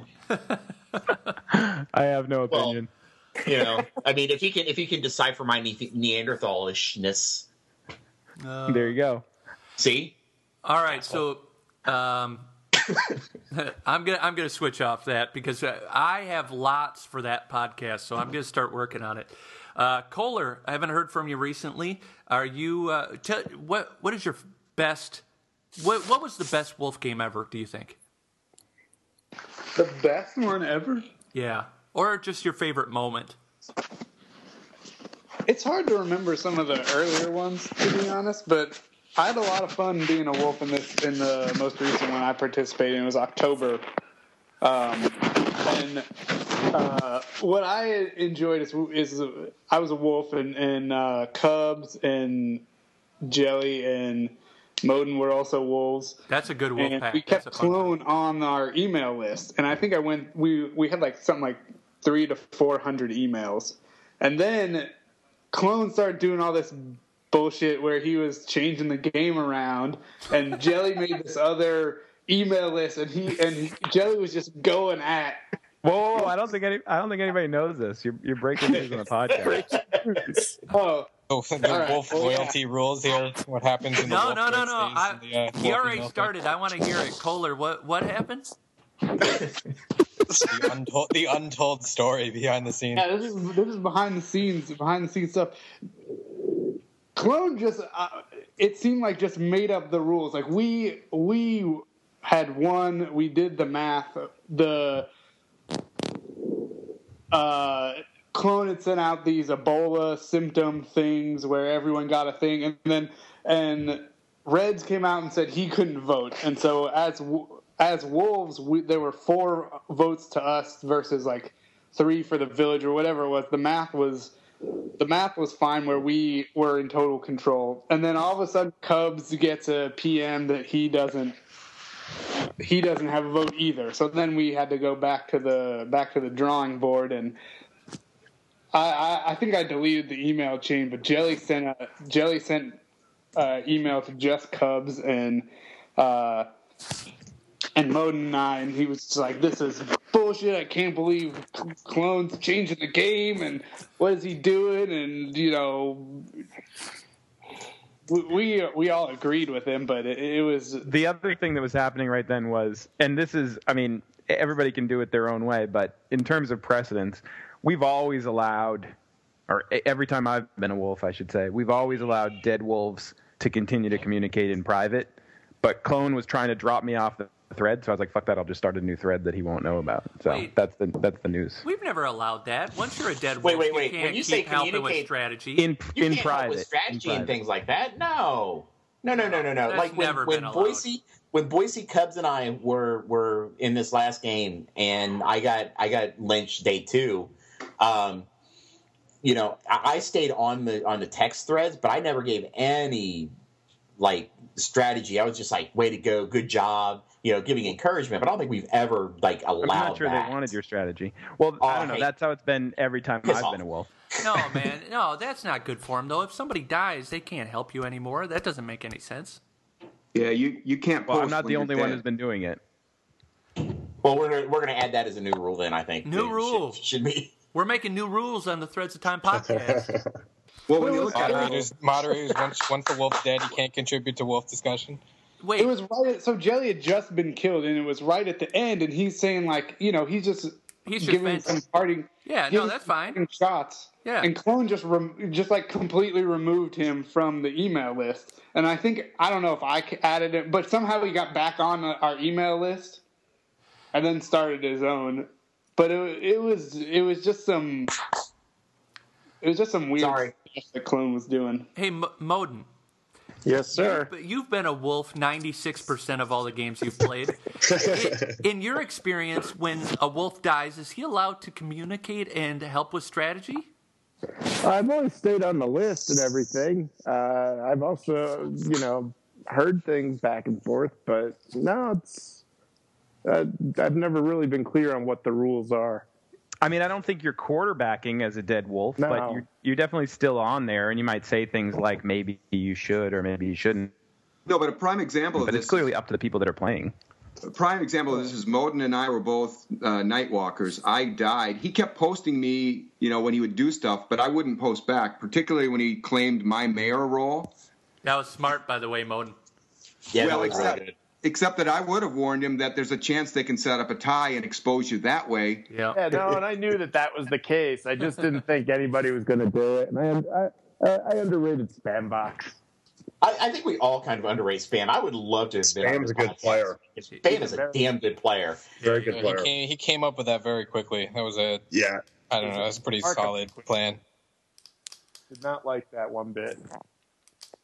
I have no opinion. Well, I mean, if he can decipher my Neanderthalishness, there you go. See. All right, so I'm gonna switch off that because I have lots for that podcast, so I'm gonna start working on it. Kohler, I haven't heard from you recently. Are you? What is your best? What was the best Wolf game ever? Do you think? The best one ever? Yeah. Or just your favorite moment? It's hard to remember some of the earlier ones, to be honest, but I had a lot of fun being a wolf in the most recent one I participated in. It was October. And what I enjoyed is I was a wolf, and Cubs and Jelly and Moden were also wolves. That's a good wolf and pack. We kept Clone on our email list, and I think we had like something like 300 to 400 emails, and then Clone started doing all this bullshit where he was changing the game around, and Jelly made this other email list, and Jelly was just going at. Whoa! I don't think anybody knows this. You're breaking news on the podcast. The wolf loyalty rules here. What happens in the wolf No. He already started. I want to hear it. Kohler, what happened? the untold story behind the scenes. Yeah, this is behind the scenes stuff. Clone just it seemed like just made up the rules. Like we had won. We did the math. The Clone had sent out these Ebola symptom things where everyone got a thing, and Reds came out and said he couldn't vote, and so as wolves, there were 4 votes to us versus like 3 for the village or whatever it was. The math was fine where we were in total control, and then all of a sudden Cubs gets a PM that he doesn't have a vote either. So then we had to go back to the drawing board, and I think I deleted the email chain, but Jelly sent email to just Cubs and Moden and I, and he was just like, "This is bullshit. I can't believe Clone's changing the game, and what is he doing?" And we all agreed with him, but it was the other thing that was happening right then was, and this is, I mean, everybody can do it their own way, but in terms of precedence, we've always allowed, or every time I've been a wolf, I should say, we've always allowed dead wolves to continue to communicate in private. But Clone was trying to drop me off the thread, so I was like, "Fuck that! I'll just start a new thread that he won't know about." So Wait. that's the news. We've never allowed that. Once you're a dead wolf, you can't when you say helping with communicate strategy. In can't private, help with strategy and things like that. No. That's Like when Boise Cubs and I were in this last game, and I got lynched day 2. I stayed on the text threads, but I never gave any like strategy. I was just like, "Way to go, good job," giving encouragement. But I don't think we've ever like allowed. I'm not sure that. They wanted your strategy. Well, I don't know. That's how it's been every time I've been a wolf. No, man. No, that's not good for him, though. If somebody dies, they can't help you anymore. That doesn't make any sense. Yeah, you can't. Well, I'm not the only one who's been doing it. Well, we're gonna add that as a new rule then. I think new rule should be. We're making new rules on the Threads of Time podcast. Well, when you look at moderators, once the wolf's dead, he can't contribute to wolf discussion. Wait, it was right. So Jelly had just been killed, and it was right at the end, and he's saying like, he's just giving some parting. Yeah, no, that's fine. Shots. Yeah, and Clone just like completely removed him from the email list, and I don't know if I added it, but somehow he got back on our email list, and then started his own. But it was just some weird stuff that Clone was doing. Hey, Moden. Yes, sir. You've been a wolf 96% of all the games you've played. In your experience, when a wolf dies, is he allowed to communicate and help with strategy? I've always stayed on the list and everything. I've also, heard things back and forth, but no, I've never really been clear on what the rules are. I mean, I don't think you're quarterbacking as a dead wolf, but you're definitely still on there, and you might say things like maybe you should or maybe you shouldn't. No, but a prime example of this... But it's clearly up to the people that are playing. A prime example of this is Moden and I were both Nightwalkers. I died. He kept posting me, when he would do stuff, but I wouldn't post back, particularly when he claimed my mayor role. That was smart, by the way, Moden. Yeah, that was really good. Except that I would have warned him that there's a chance they can set up a tie and expose you that way. Yeah, no, and I knew that was the case. I just didn't think anybody was going to do it. And I underrated Spambox. I think we all kind of underrate Spam. I would love to have been. Spam's a good player. Spam is a damn good player. Very good player. He came up with that very quickly. That was I don't know, that's a pretty solid plan. Did not like that one bit.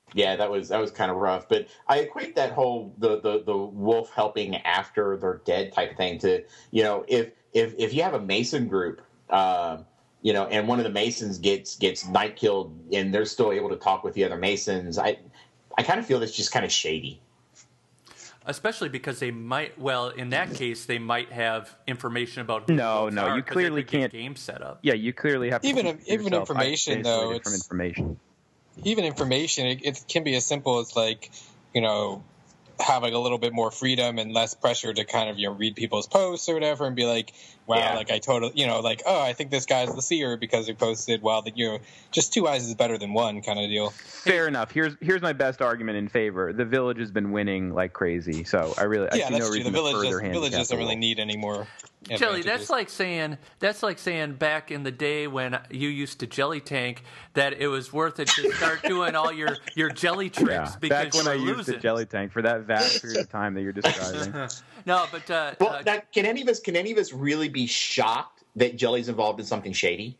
Yeah, that was kind of rough. But I equate that whole the wolf helping after they're dead type thing to, if you have a Mason group, and one of the Masons gets night killed and they're still able to talk with the other Masons, I kind of feel that's just kind of shady. Especially because they might, in that case, they might have information about who No, you clearly can't game set up. Yeah, you clearly have to even information though. From information. Even information, it can be as simple as having a little bit more freedom and less pressure to kind of read people's posts or whatever and be like, wow, I totally, I think this guy's the seer because he posted, just 2 eyes is better than one kind of deal. Fair enough. Here's my best argument in favor. The Village has been winning like crazy, so I see no reason to further handicap the Village doesn't really need any more. Jelly, that's like saying back in the day when you used to jelly tank that it was worth it to start doing all your jelly tricks because back when I used the jelly tank for that vast period of time that you're describing. No, but can any of us really be shocked that Jelly's involved in something shady?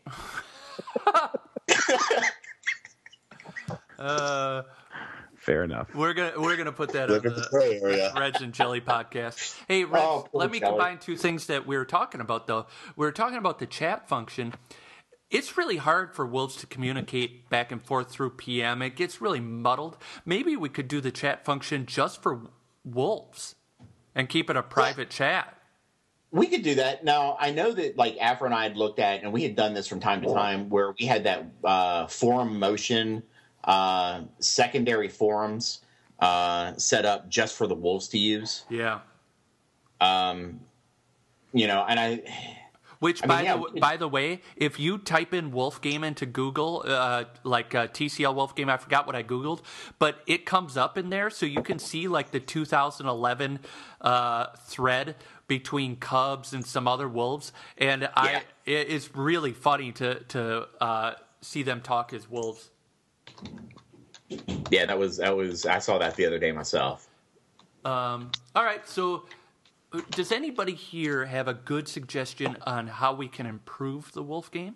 Fair enough. We're gonna put that on the Reds and Jelly podcast. Hey, Reds, let me combine two things that we were talking about, though. We were talking about the chat function. It's really hard for Wolves to communicate back and forth through PM. It gets really muddled. Maybe we could do the chat function just for Wolves and keep it a private chat. We could do that. Now, I know that Afra and I had looked at, and we had done this from time to time, where we had that forum motion, secondary forums set up just for the Wolves to use. Yeah. And I... Which, by the way, if you type in Wolf Game into Google, TCL Wolf Game, I forgot what I Googled, but it comes up in there, so you can see the 2011 thread between Cubs and some other Wolves, and it's really funny to see them talk as Wolves. Yeah, that was. I saw that the other day myself. All right, so. Does anybody here have a good suggestion on how we can improve the Wolf Game?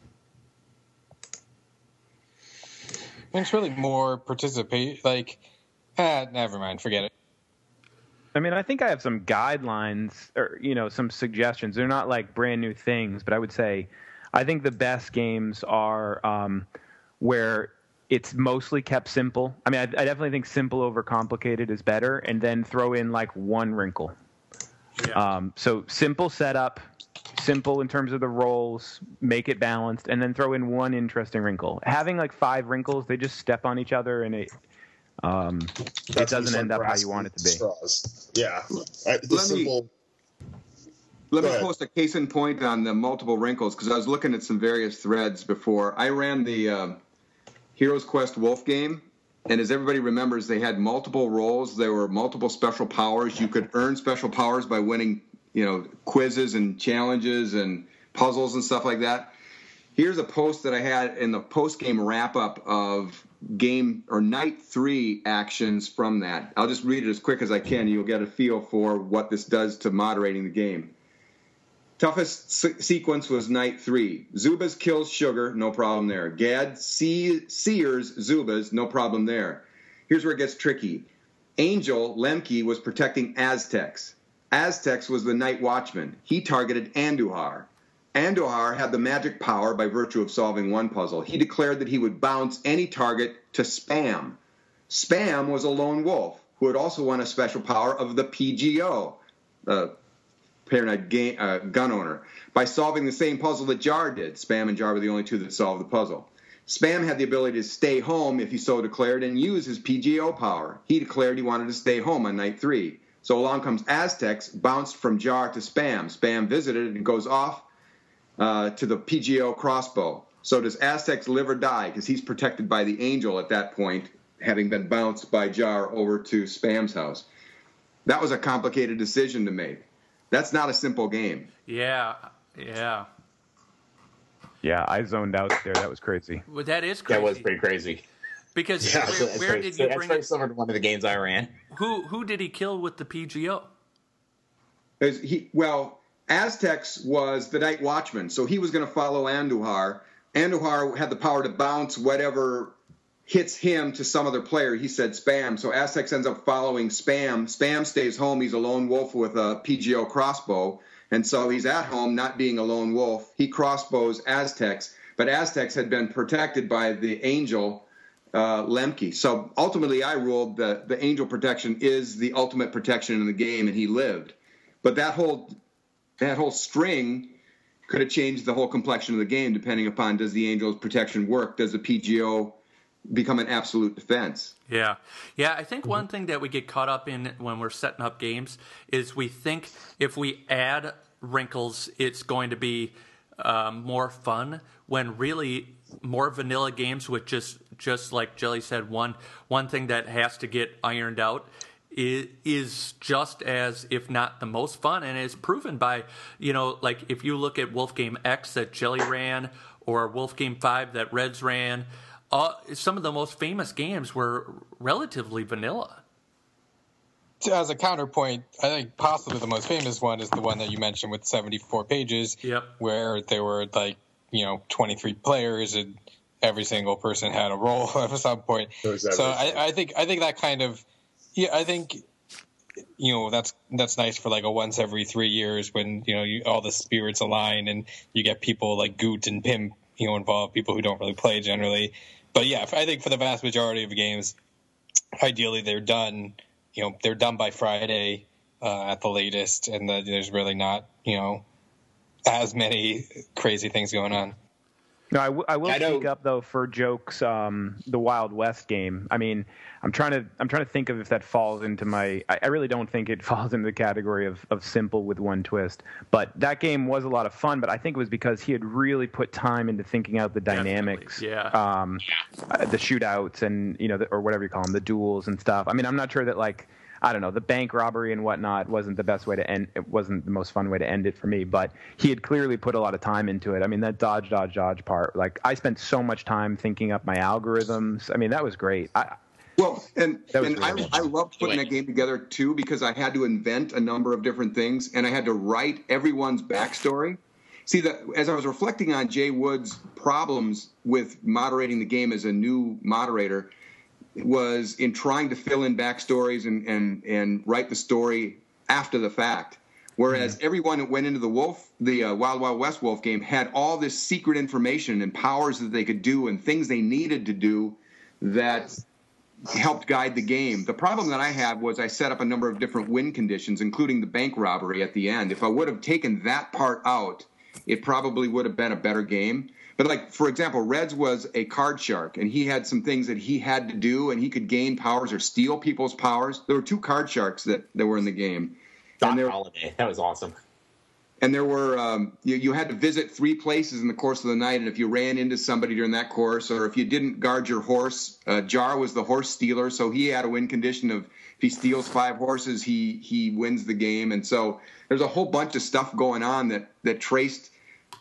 It's really more participate. Never mind, forget it. I mean, I think I have some guidelines or some suggestions. They're not brand new things, but I would say I think the best games are where it's mostly kept simple. I mean, I definitely think simple over complicated is better, and then throw in one wrinkle. Yeah. So simple setup, simple in terms of the roles, make it balanced, and then throw in one interesting wrinkle. Having 5 wrinkles, they just step on each other, and it doesn't end up how you want it to be. Straws. Yeah. Let me post a case in point on the multiple wrinkles, because I was looking at some various threads before. I ran the Heroes Quest Wolf game. And as everybody remembers, they had multiple roles. There were multiple special powers. You could earn special powers by winning, quizzes and challenges and puzzles and stuff like that. Here's a post that I had in the post-game wrap-up of game or night 3 actions from that. I'll just read it as quick as I can. You'll get a feel for what this does to moderating the game. Toughest sequence was night 3. Zubaz kills Sugar, no problem there. Gad sears Zubaz, no problem there. Here's where it gets tricky. Angel, Lemke, was protecting Aztecs. Aztecs was the night watchman. He targeted Andujar. Andujar had the magic power by virtue of solving one puzzle. He declared that he would bounce any target to Spam. Spam was a lone wolf who had also won a special power of the PGO, Paranoid gun owner, by solving the same puzzle that Jar did. Spam and Jar were the only two that solved the puzzle. Spam had the ability to stay home if he so declared and use his PGO power. He declared he wanted to stay home on night 3. So along comes Aztecs, bounced from Jar to Spam. Spam visited and goes off to the PGO crossbow. So does Aztecs live or die? Because he's protected by the Angel at that point, having been bounced by Jar over to Spam's house. That was a complicated decision to make. That's not a simple game. Yeah. Yeah, I zoned out there. That was crazy. Well, that is crazy. That was pretty crazy. Because where did you bring it? That's very similar to one of the games I ran. Who did he kill with the PGO? Aztecs was the night watchman, so he was going to follow Andujar. Andujar had the power to bounce whatever hits him to some other player. He said Spam. So Aztecs ends up following Spam. Spam stays home. He's a lone wolf with a PGO crossbow. And so he's at home not being a lone wolf. He crossbows Aztecs. But Aztecs had been protected by the angel, Lemke. So ultimately I ruled that the angel protection is the ultimate protection in the game, and he lived. But that whole string could have changed the whole complexion of the game depending upon, does the angel's protection work? Does the PGO become an absolute defense? Yeah. I think one thing that we get caught up in when we're setting up games is we think if we add wrinkles, it's going to be more fun, when really more vanilla games with just like Jelly said, one thing that has to get ironed out is just as, if not the most fun, and is proven by, like if you look at Wolf Game X that Jelly ran, or Wolf Game 5 that Reds ran, some of the most famous games were relatively vanilla. As a counterpoint, I think possibly the most famous one is the one that you mentioned with 74 pages, where there were 23 players and every single person had a role at some point. So I think that kind of, I think that's nice for like a once every 3 years when all the spirits align and you get people like Goot and Pim involved, people who don't really play generally. But yeah, I think for the vast majority of games, ideally they're done. They're done by Friday at the latest, and there's really not as many crazy things going on. No, I will speak up though for jokes. The Wild West game. I mean, I'm trying to think of if that falls into my. I really don't think it falls into the category of simple with one twist. But that game was a lot of fun. But I think it was because he had really put time into thinking out the dynamics, the shootouts, and or whatever you call them, the duels and stuff. I mean, I'm not sure that I don't know, the bank robbery and whatnot wasn't the best way to end. It wasn't the most fun way to end it for me, but he had clearly put a lot of time into it. I mean, that dodge part, I spent so much time thinking up my algorithms. I mean, that was great. I loved putting that game together too, because I had to invent a number of different things and I had to write everyone's backstory. See, as I was reflecting on Jay Wood's problems with moderating the game as a new moderator, was in trying to fill in backstories and write the story after the fact. Whereas everyone that went into the Wild Wild West Wolf game had all this secret information and powers that they could do and things they needed to do that helped guide the game. The problem that I had was I set up a number of different win conditions, including the bank robbery at the end. If I would have taken that part out, it probably would have been a better game. But for example, Reds was a card shark, and he had some things that he had to do, and he could gain powers or steal people's powers. There were 2 card sharks that were in the game. Holiday. That was awesome. And there were you had to visit 3 places in the course of the night, and if you ran into somebody during that course, or if you didn't guard your horse, Jar was the horse stealer, so he had a win condition of if he steals 5 horses, he wins the game. And so there's a whole bunch of stuff going on that traced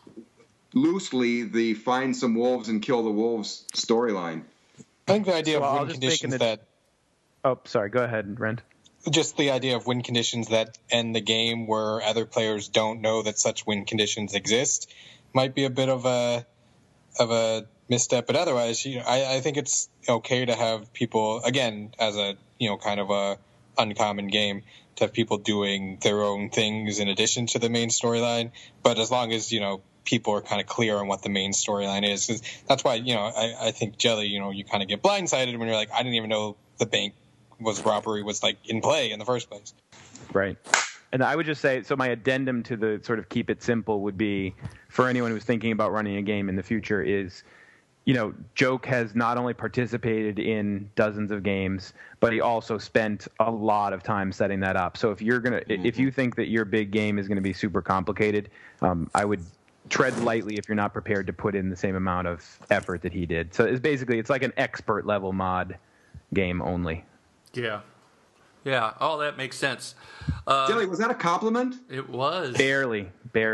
loosely the find some wolves and kill the wolves storyline. I think the idea of win conditions that... Oh, sorry. Go ahead, Rent. Just the idea of win conditions that end the game where other players don't know that such win conditions exist might be a bit of a misstep. But otherwise, I think it's okay to have people, again, as a kind of a uncommon game, to have people doing their own things in addition to the main storyline. But as long as people are kind of clear on what the main storyline is, because that's why I think Jelly, you kind of get blindsided when you're like, I didn't even know the bank robbery was in play in the first place. Right. And I would just say, so my addendum to the sort of keep it simple would be, for anyone who's thinking about running a game in the future, is Joke has not only participated in dozens of games, but he also spent a lot of time setting that up. So if you're if you think that your big game is gonna be super complicated, I would tread lightly if you're not prepared to put in the same amount of effort that he did. So it's like an expert level mod game only. Yeah. Oh, that makes sense. Jelly, was that a compliment? It was. Barely.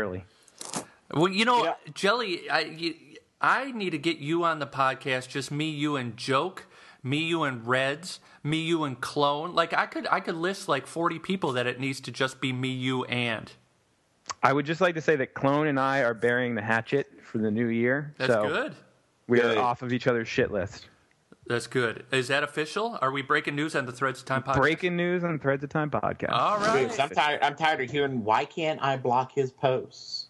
Well, Jelly, I need to get you on the podcast. Just me, you, and Joke. Me, you, and Reds. Me, you, and Clone. I could list 40 people that it needs to just be me, you, and. I would just like to say that Clone and I are burying the hatchet for the new year. That's good. We are off of each other's shit list. That's good. Is that official? Are we breaking news on the Threads of Time podcast? Breaking news on the Threads of Time podcast. All right. Dude, I'm tired of hearing, why can't I block his posts?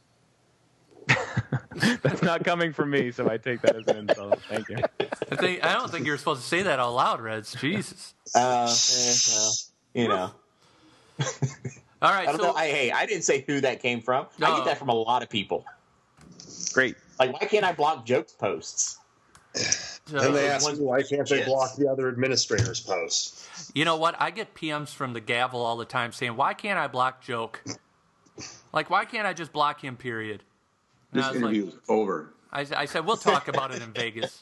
That's not coming from me, so I take that as an insult. Thank you. I don't think you're supposed to say that out loud, Reds. Jesus. Well, you know. All right. I didn't say who that came from. No. I get that from a lot of people. Great. Like, why can't I block Joke's posts? And they ask me, why can't they block the other administrators' posts? You know what? I get PMs from the Gavel all the time saying, why can't I block Joke? Like, why can't I just block him, period? And this interview is over. I said, we'll talk about it in Vegas.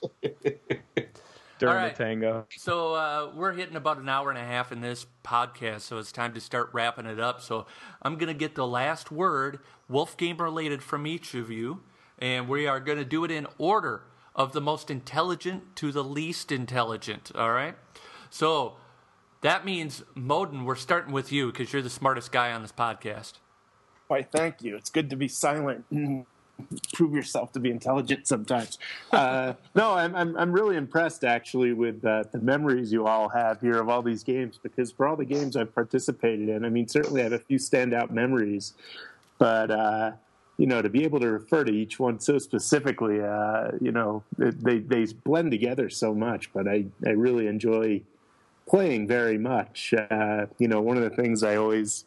During the tango. So we're hitting about an hour and a half in this podcast, so it's time to start wrapping it up. So I'm going to get the last word, Wolf Game related, from each of you, and we are going to do it in order of the most intelligent to the least intelligent, all right? So that means, Moden, we're starting with you because you're the smartest guy on this podcast. Why, thank you. It's good to be silent. Prove yourself to be intelligent sometimes. No, I'm really impressed actually with the memories you all have here of all these games, because for all the games I've participated in, I mean, certainly I have a few standout memories, but you know, to be able to refer to each one so specifically, you know, they blend together so much. But I really enjoy playing very much. You know, one of the things I always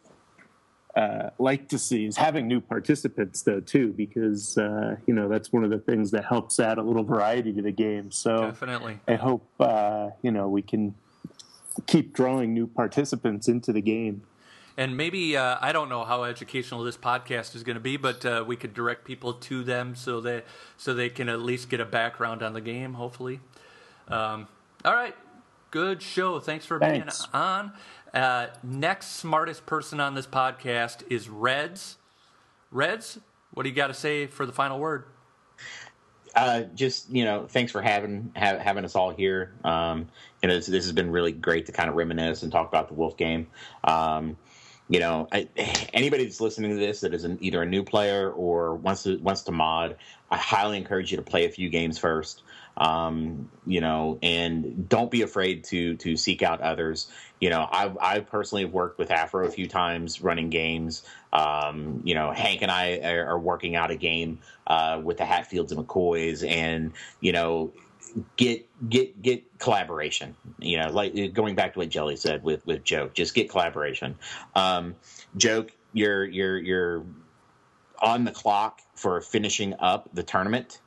like to see is having new participants, though, too, because, you know, that's one of the things that helps add a little variety to the game. So definitely. I hope, you know, we can keep drawing new participants into the game. And maybe, I don't know how educational this podcast is going to be, but we could direct people to them so they can at least get a background on the game, hopefully. All right. Good show. Thanks for being on. Next smartest person on this podcast is Reds. Reds, what do you got to say for the final word? Just, you know, thanks for having us all here. You know, this has been really great to kind of reminisce and talk about the Wolf game. You know, anybody that's listening to this that is either a new player or wants to mod, I highly encourage you to play a few games first. You know, and don't be afraid to seek out others. You know, I personally have worked with Afro a few times running games. You know, Hank and I are working out a game with the Hatfields and McCoys, and you know, get collaboration. You know, like going back to what Jelly said with Joke, just get collaboration. Joke, you're on the clock for finishing up the tournament.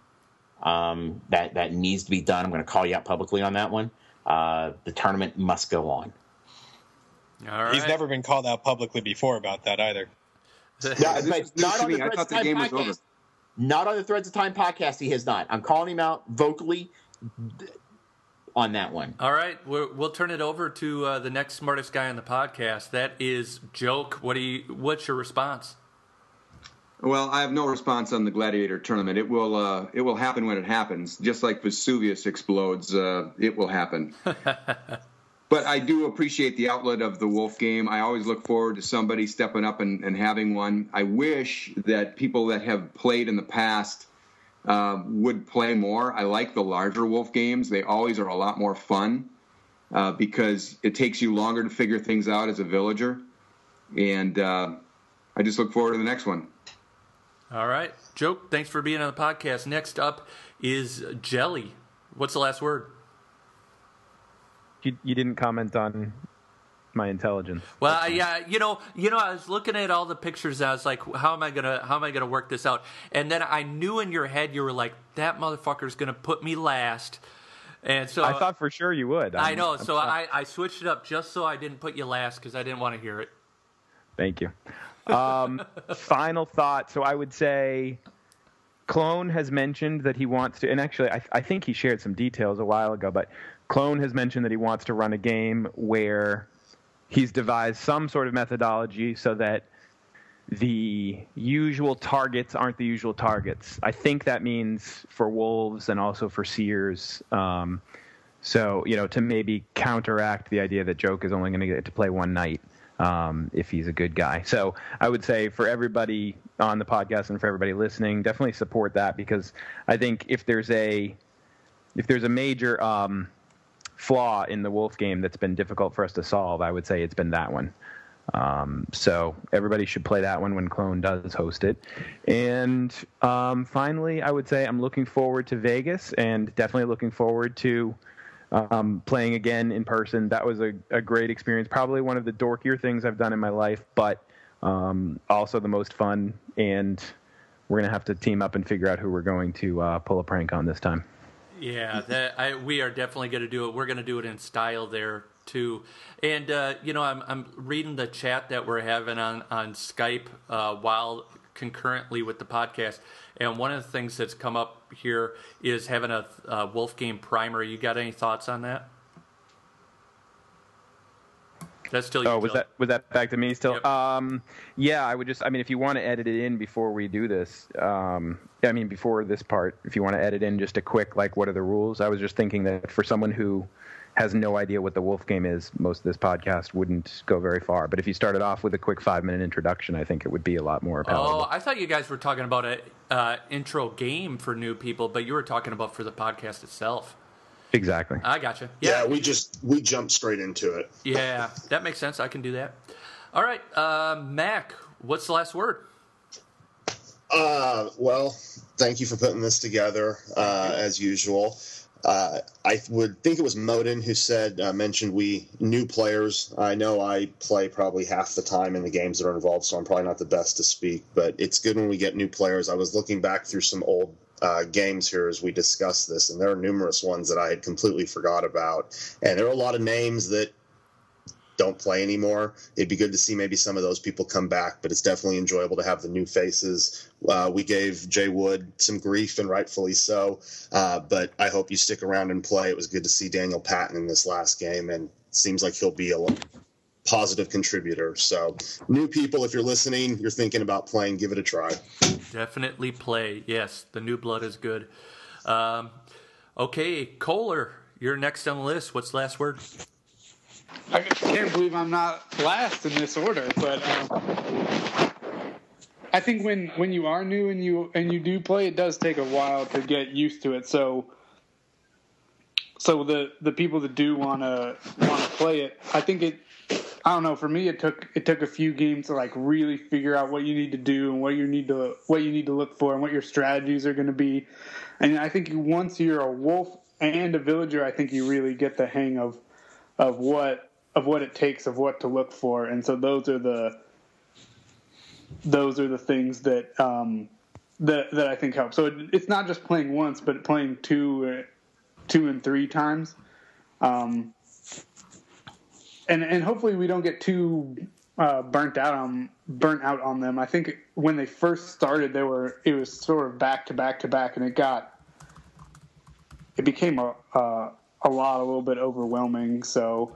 That needs to be done. I'm going to call you out publicly on that one. The tournament must go on. All right. He's never been called out publicly before about that either. Not on the Threads of Time podcast. Not on the Threads of Time podcast. He has not. I'm calling him out vocally on that one. All right, we'll turn it over to the next smartest guy on the podcast. That is Joke. What's your response? Well, I have no response on the Gladiator tournament. It will happen when it happens. Just like Vesuvius explodes, it will happen. But I do appreciate the outlet of the Wolf game. I always look forward to somebody stepping up and having one. I wish that people that have played in the past would play more. I like the larger Wolf games. They always are a lot more fun because it takes you longer to figure things out as a villager. And I just look forward to the next one. All right. Joke, thanks for being on the podcast. Next up is Jelly. What's the last word? You didn't comment on my intelligence. Well, yeah, you know, I was looking at all the pictures and I was like, how am I gonna work this out? And then I knew in your head you were like, that motherfucker's gonna put me last. And so I thought for sure you would. I know. So I switched it up just so I didn't put you last because I didn't want to hear it. Thank you. Final thought. So I would say Clone has mentioned that he wants to, and actually I think he shared some details a while ago, but Clone has mentioned that he wants to run a game where he's devised some sort of methodology so that the usual targets aren't the usual targets. I think that means for Wolves and also for Seers. So, you know, to maybe counteract the idea that Joke is only going to get to play one night if he's a good guy. So I would say for everybody on the podcast and for everybody listening, definitely support that, because I think if there's a major flaw in the Wolf game that's been difficult for us to solve, I would say it's been that one. So everybody should play that one when Clone does host it. And finally, I would say I'm looking forward to Vegas, and definitely looking forward to playing again in person. That was a great experience. Probably one of the dorkier things I've done in my life, but also the most fun. And we're going to have to team up and figure out who we're going to pull a prank on this time. Yeah, we are definitely going to do it. We're going to do it in style there too. And I'm reading the chat that we're having on Skype while concurrently with the podcast. And one of the things that's come up here is having a Wolf game primer. You got any thoughts on that? That's still your was that back to me still? Yep. Yeah, I would just, if you want to edit it in before we do this, before this part, if you want to edit in just a quick, what are the rules? I was just thinking that for someone who has no idea what the Wolf game is, most of this podcast wouldn't go very far. But if you started off with a quick 5-minute introduction, I think it would be a lot more palatable. Oh, I thought you guys were talking about an intro game for new people, but you were talking about for the podcast itself. Exactly. I gotcha. Yeah, we jumped straight into it. Yeah, that makes sense. I can do that. All right, Mac, what's the last word? Well, thank you for putting this together, as usual. I would think it was Modin who mentioned we new players. I know I play probably half the time in the games that are involved, so I'm probably not the best to speak, but it's good when we get new players. I was looking back through some old games here as we discuss this, and there are numerous ones that I had completely forgot about, and there are a lot of names that don't play anymore. It'd be good to see maybe some of those people come back, but it's definitely enjoyable to have the new faces. We gave Jay Wood some grief, and rightfully so, but I hope you stick around and play. It was good to see Daniel Patton in this last game, and it seems like he'll be a positive contributor. So new people, if you're listening, you're thinking about playing, give it a try. Definitely play. Yes, the new blood is good. Okay, Kohler, you're next on the list. What's the last word? I can't believe I'm not last in this order, but I think when you are new and you do play, it does take a while to get used to it. So the people that do want to play it, I think I don't know. For me, it took a few games to really figure out what you need to do and what you need to look for and what your strategies are going to be. And I think once you're a wolf and a villager, I think you really get the hang of what it takes, of what to look for. And so those are the things that that I think help. So it's not just playing once, but playing two and three times. And hopefully we don't get too burnt out on them. I think when they first started, it was sort of back to back to back, and it became a little bit overwhelming. So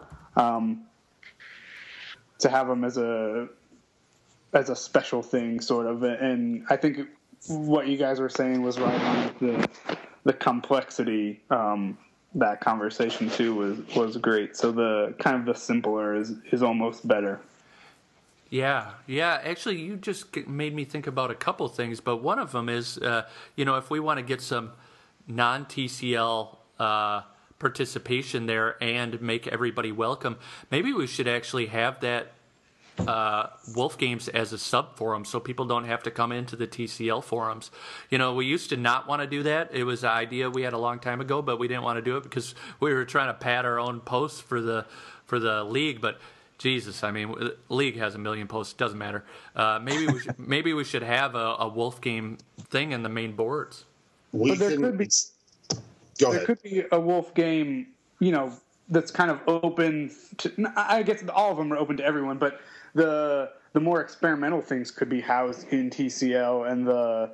to have them as a special thing, sort of, and I think what you guys were saying was right on the complexity. That conversation too was great. So the kind of the simpler is almost better. Yeah. Actually, you just made me think about a couple things, but one of them is, if we want to get some non-TCL participation there and make everybody welcome, maybe we should actually have that Wolf Games as a sub forum, so people don't have to come into the TCL forums. We used to not want to do that. It was an idea we had a long time ago, but we didn't want to do it because we were trying to pad our own posts for the league. But Jesus, league has 1 million posts. Doesn't matter. Maybe we should have a Wolf Game thing in the main boards. There could be a Wolf Game, that's kind of open to, I guess all of them are open to everyone, but the more experimental things could be housed in TCL, and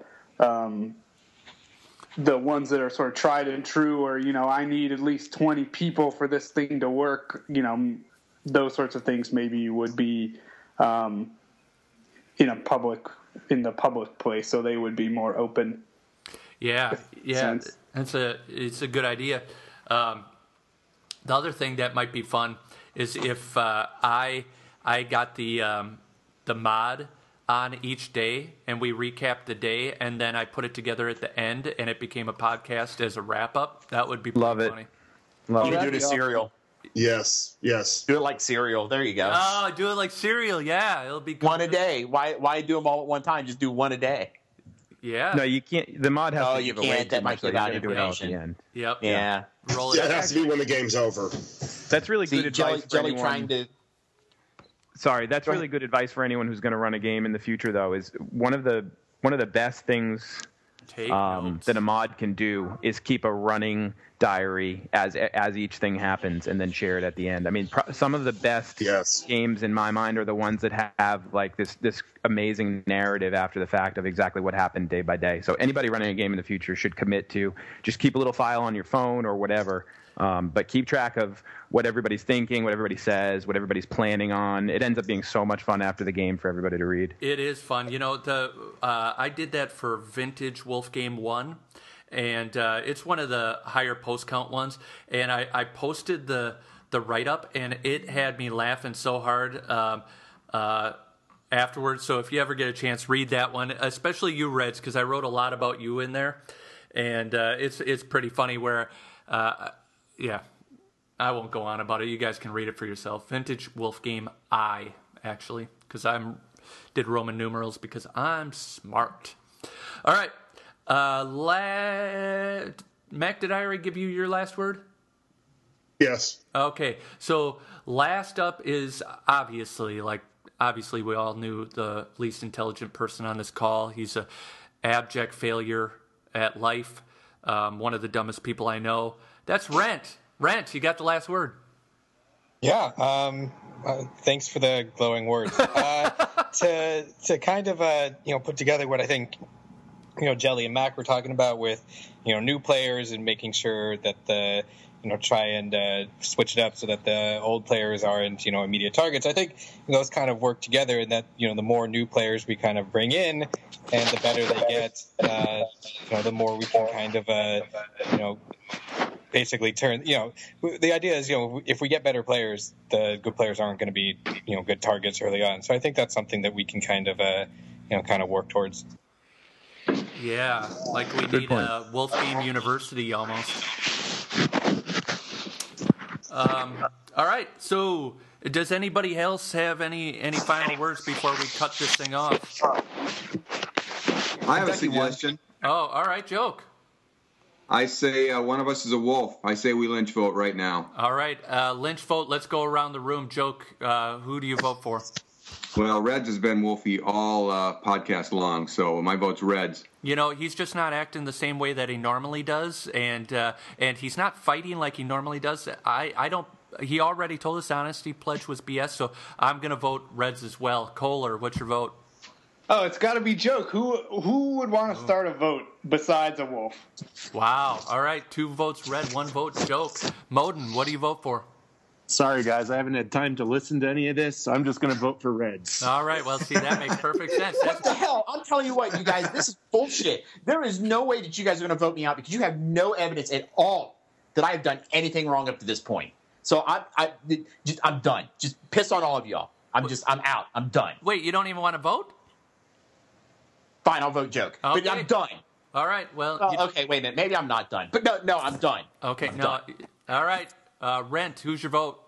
the ones that are sort of tried and true, or I need at least 20 people for this thing to work, those sorts of things maybe would be in the public place, so they would be more open. Yeah, it's a good idea. The other thing that might be fun is if I got the mod on each day and we recapped the day, and then I put it together at the end and it became a podcast as a wrap up. That would be pretty funny. You can do it as cereal. Yes. Do it like cereal. There you go. Oh, do it like cereal. Yeah, it'll be good. One a day. Why do them all at one time? Just do one a day. Yeah. No, you can't. The mod has to give away that might give out do it all at the information. end. Yep. Yeah. Roll it. Yeah, it has to be when the game's over. That's really good advice for Jelly anyone. trying to. Sorry, that's really good advice for anyone who's going to run a game in the future. Though, is one of the best things that a mod can do is keep a running diary as each thing happens and then share it at the end. I mean, some of the best games in my mind are the ones that have like this amazing narrative after the fact of exactly what happened day by day. So anybody running a game in the future should commit to just keep a little file on your phone or whatever. But keep track of what everybody's thinking, what everybody says, what everybody's planning on. It ends up being so much fun after the game for everybody to read. It is fun. You know, I did that for Vintage Wolf Game 1, and it's one of the higher post count ones. And I posted the write-up, and it had me laughing so hard afterwards. So if you ever get a chance, read that one, especially you, Reds, because I wrote a lot about you in there. And it's pretty funny where... yeah, I won't go on about it. You guys can read it for yourself. Vintage Wolf Game I, actually, because did Roman numerals because I'm smart. All right. Mac, did I already give you your last word? Yes. Okay. So last up is obviously we all knew the least intelligent person on this call. He's a abject failure at life. One of the dumbest people I know. That's Rent. Rent, you got the last word. Yeah. Thanks for the glowing words. To kind of put together what I think Jelly and Mac were talking about with new players and making sure that try and switch it up so that the old players aren't immediate targets. I think those kind of work together, and that the more new players we kind of bring in, and the better they get, the more we can kind of basically turn. The idea is if we get better players, the good players aren't going to be good targets early on. So I think that's something that we can kind of work towards. Yeah, like we need a Wolf Game University almost. All right, so does anybody else have any final words before we cut this thing off? I have a suggestion. Oh, all right, Joke. I say one of us is a wolf. I say we lynch vote right now. All right, lynch vote. Let's go around the room. Joke, who do you vote for? Well, Reds has been wolfy all podcast long, so my vote's Reds. He's just not acting the same way that he normally does, and he's not fighting like he normally does. I don't. He already told us honesty pledge was BS, so I'm going to vote Reds as well. Kohler, what's your vote? Oh, it's got to be Joke. Who would want to start a vote besides a wolf? Wow. All right, 2 votes Red, 1 vote Joke. Moden, what do you vote for? Sorry, guys, I haven't had time to listen to any of this, so I'm just going to vote for Reds. All right, well, see, that makes perfect sense. What the hell? I'm telling you what, you guys, this is bullshit. There is no way that you guys are going to vote me out because you have no evidence at all that I have done anything wrong up to this point. So I'm done. Just piss on all of y'all. I'm out. I'm done. Wait, you don't even want to vote? Fine, I'll vote Joke. Okay. But I'm done. All right, well... okay, wait a minute. Maybe I'm not done. But no, I'm done. Okay, I'm no. done. All right. Rent, who's your vote?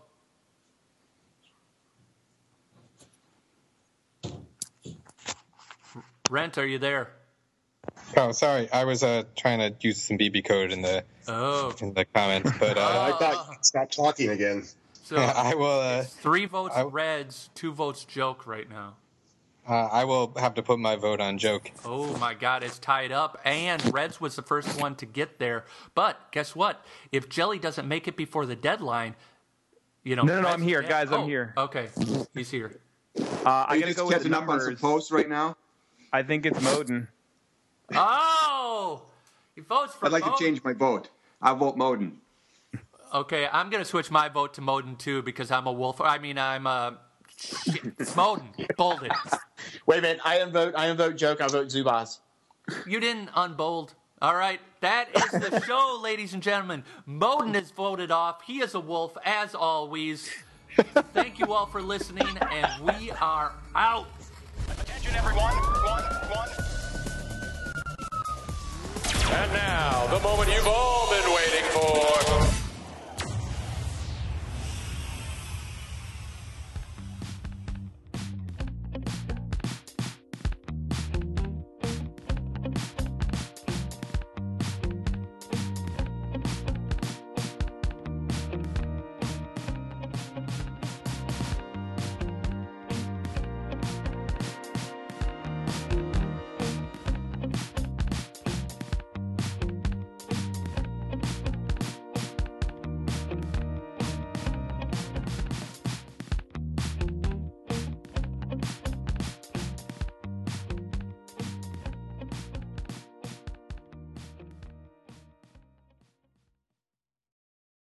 Rent, are you there? Oh, sorry. I was trying to use some BB code in the comments, but I thought you stopped talking again. So I will. 3 votes Reds, 2 votes Joke right now. I will have to put my vote on Joke. Oh my God, it's tied up, and Reds was the first one to get there. But guess what? If Jelly doesn't make it before the deadline, No, I'm here, guys. I'm here. Okay, he's here. I got to go with catching up on some posts right now. I think it's Moden. Oh, he votes for. I'd like to change my vote. I'll vote Moden. Okay, I'm going to switch my vote to Moden too because I'm a wolf. I mean, I'm a. It's Moden. Bolded. Wait a minute. I vote Joke. I vote Zubaz. You didn't unbold. All right. That is the show, ladies and gentlemen. Moden is voted off. He is a wolf, as always. Thank you all for listening, and we are out. Attention, everyone. And now, the moment you've all been waiting for.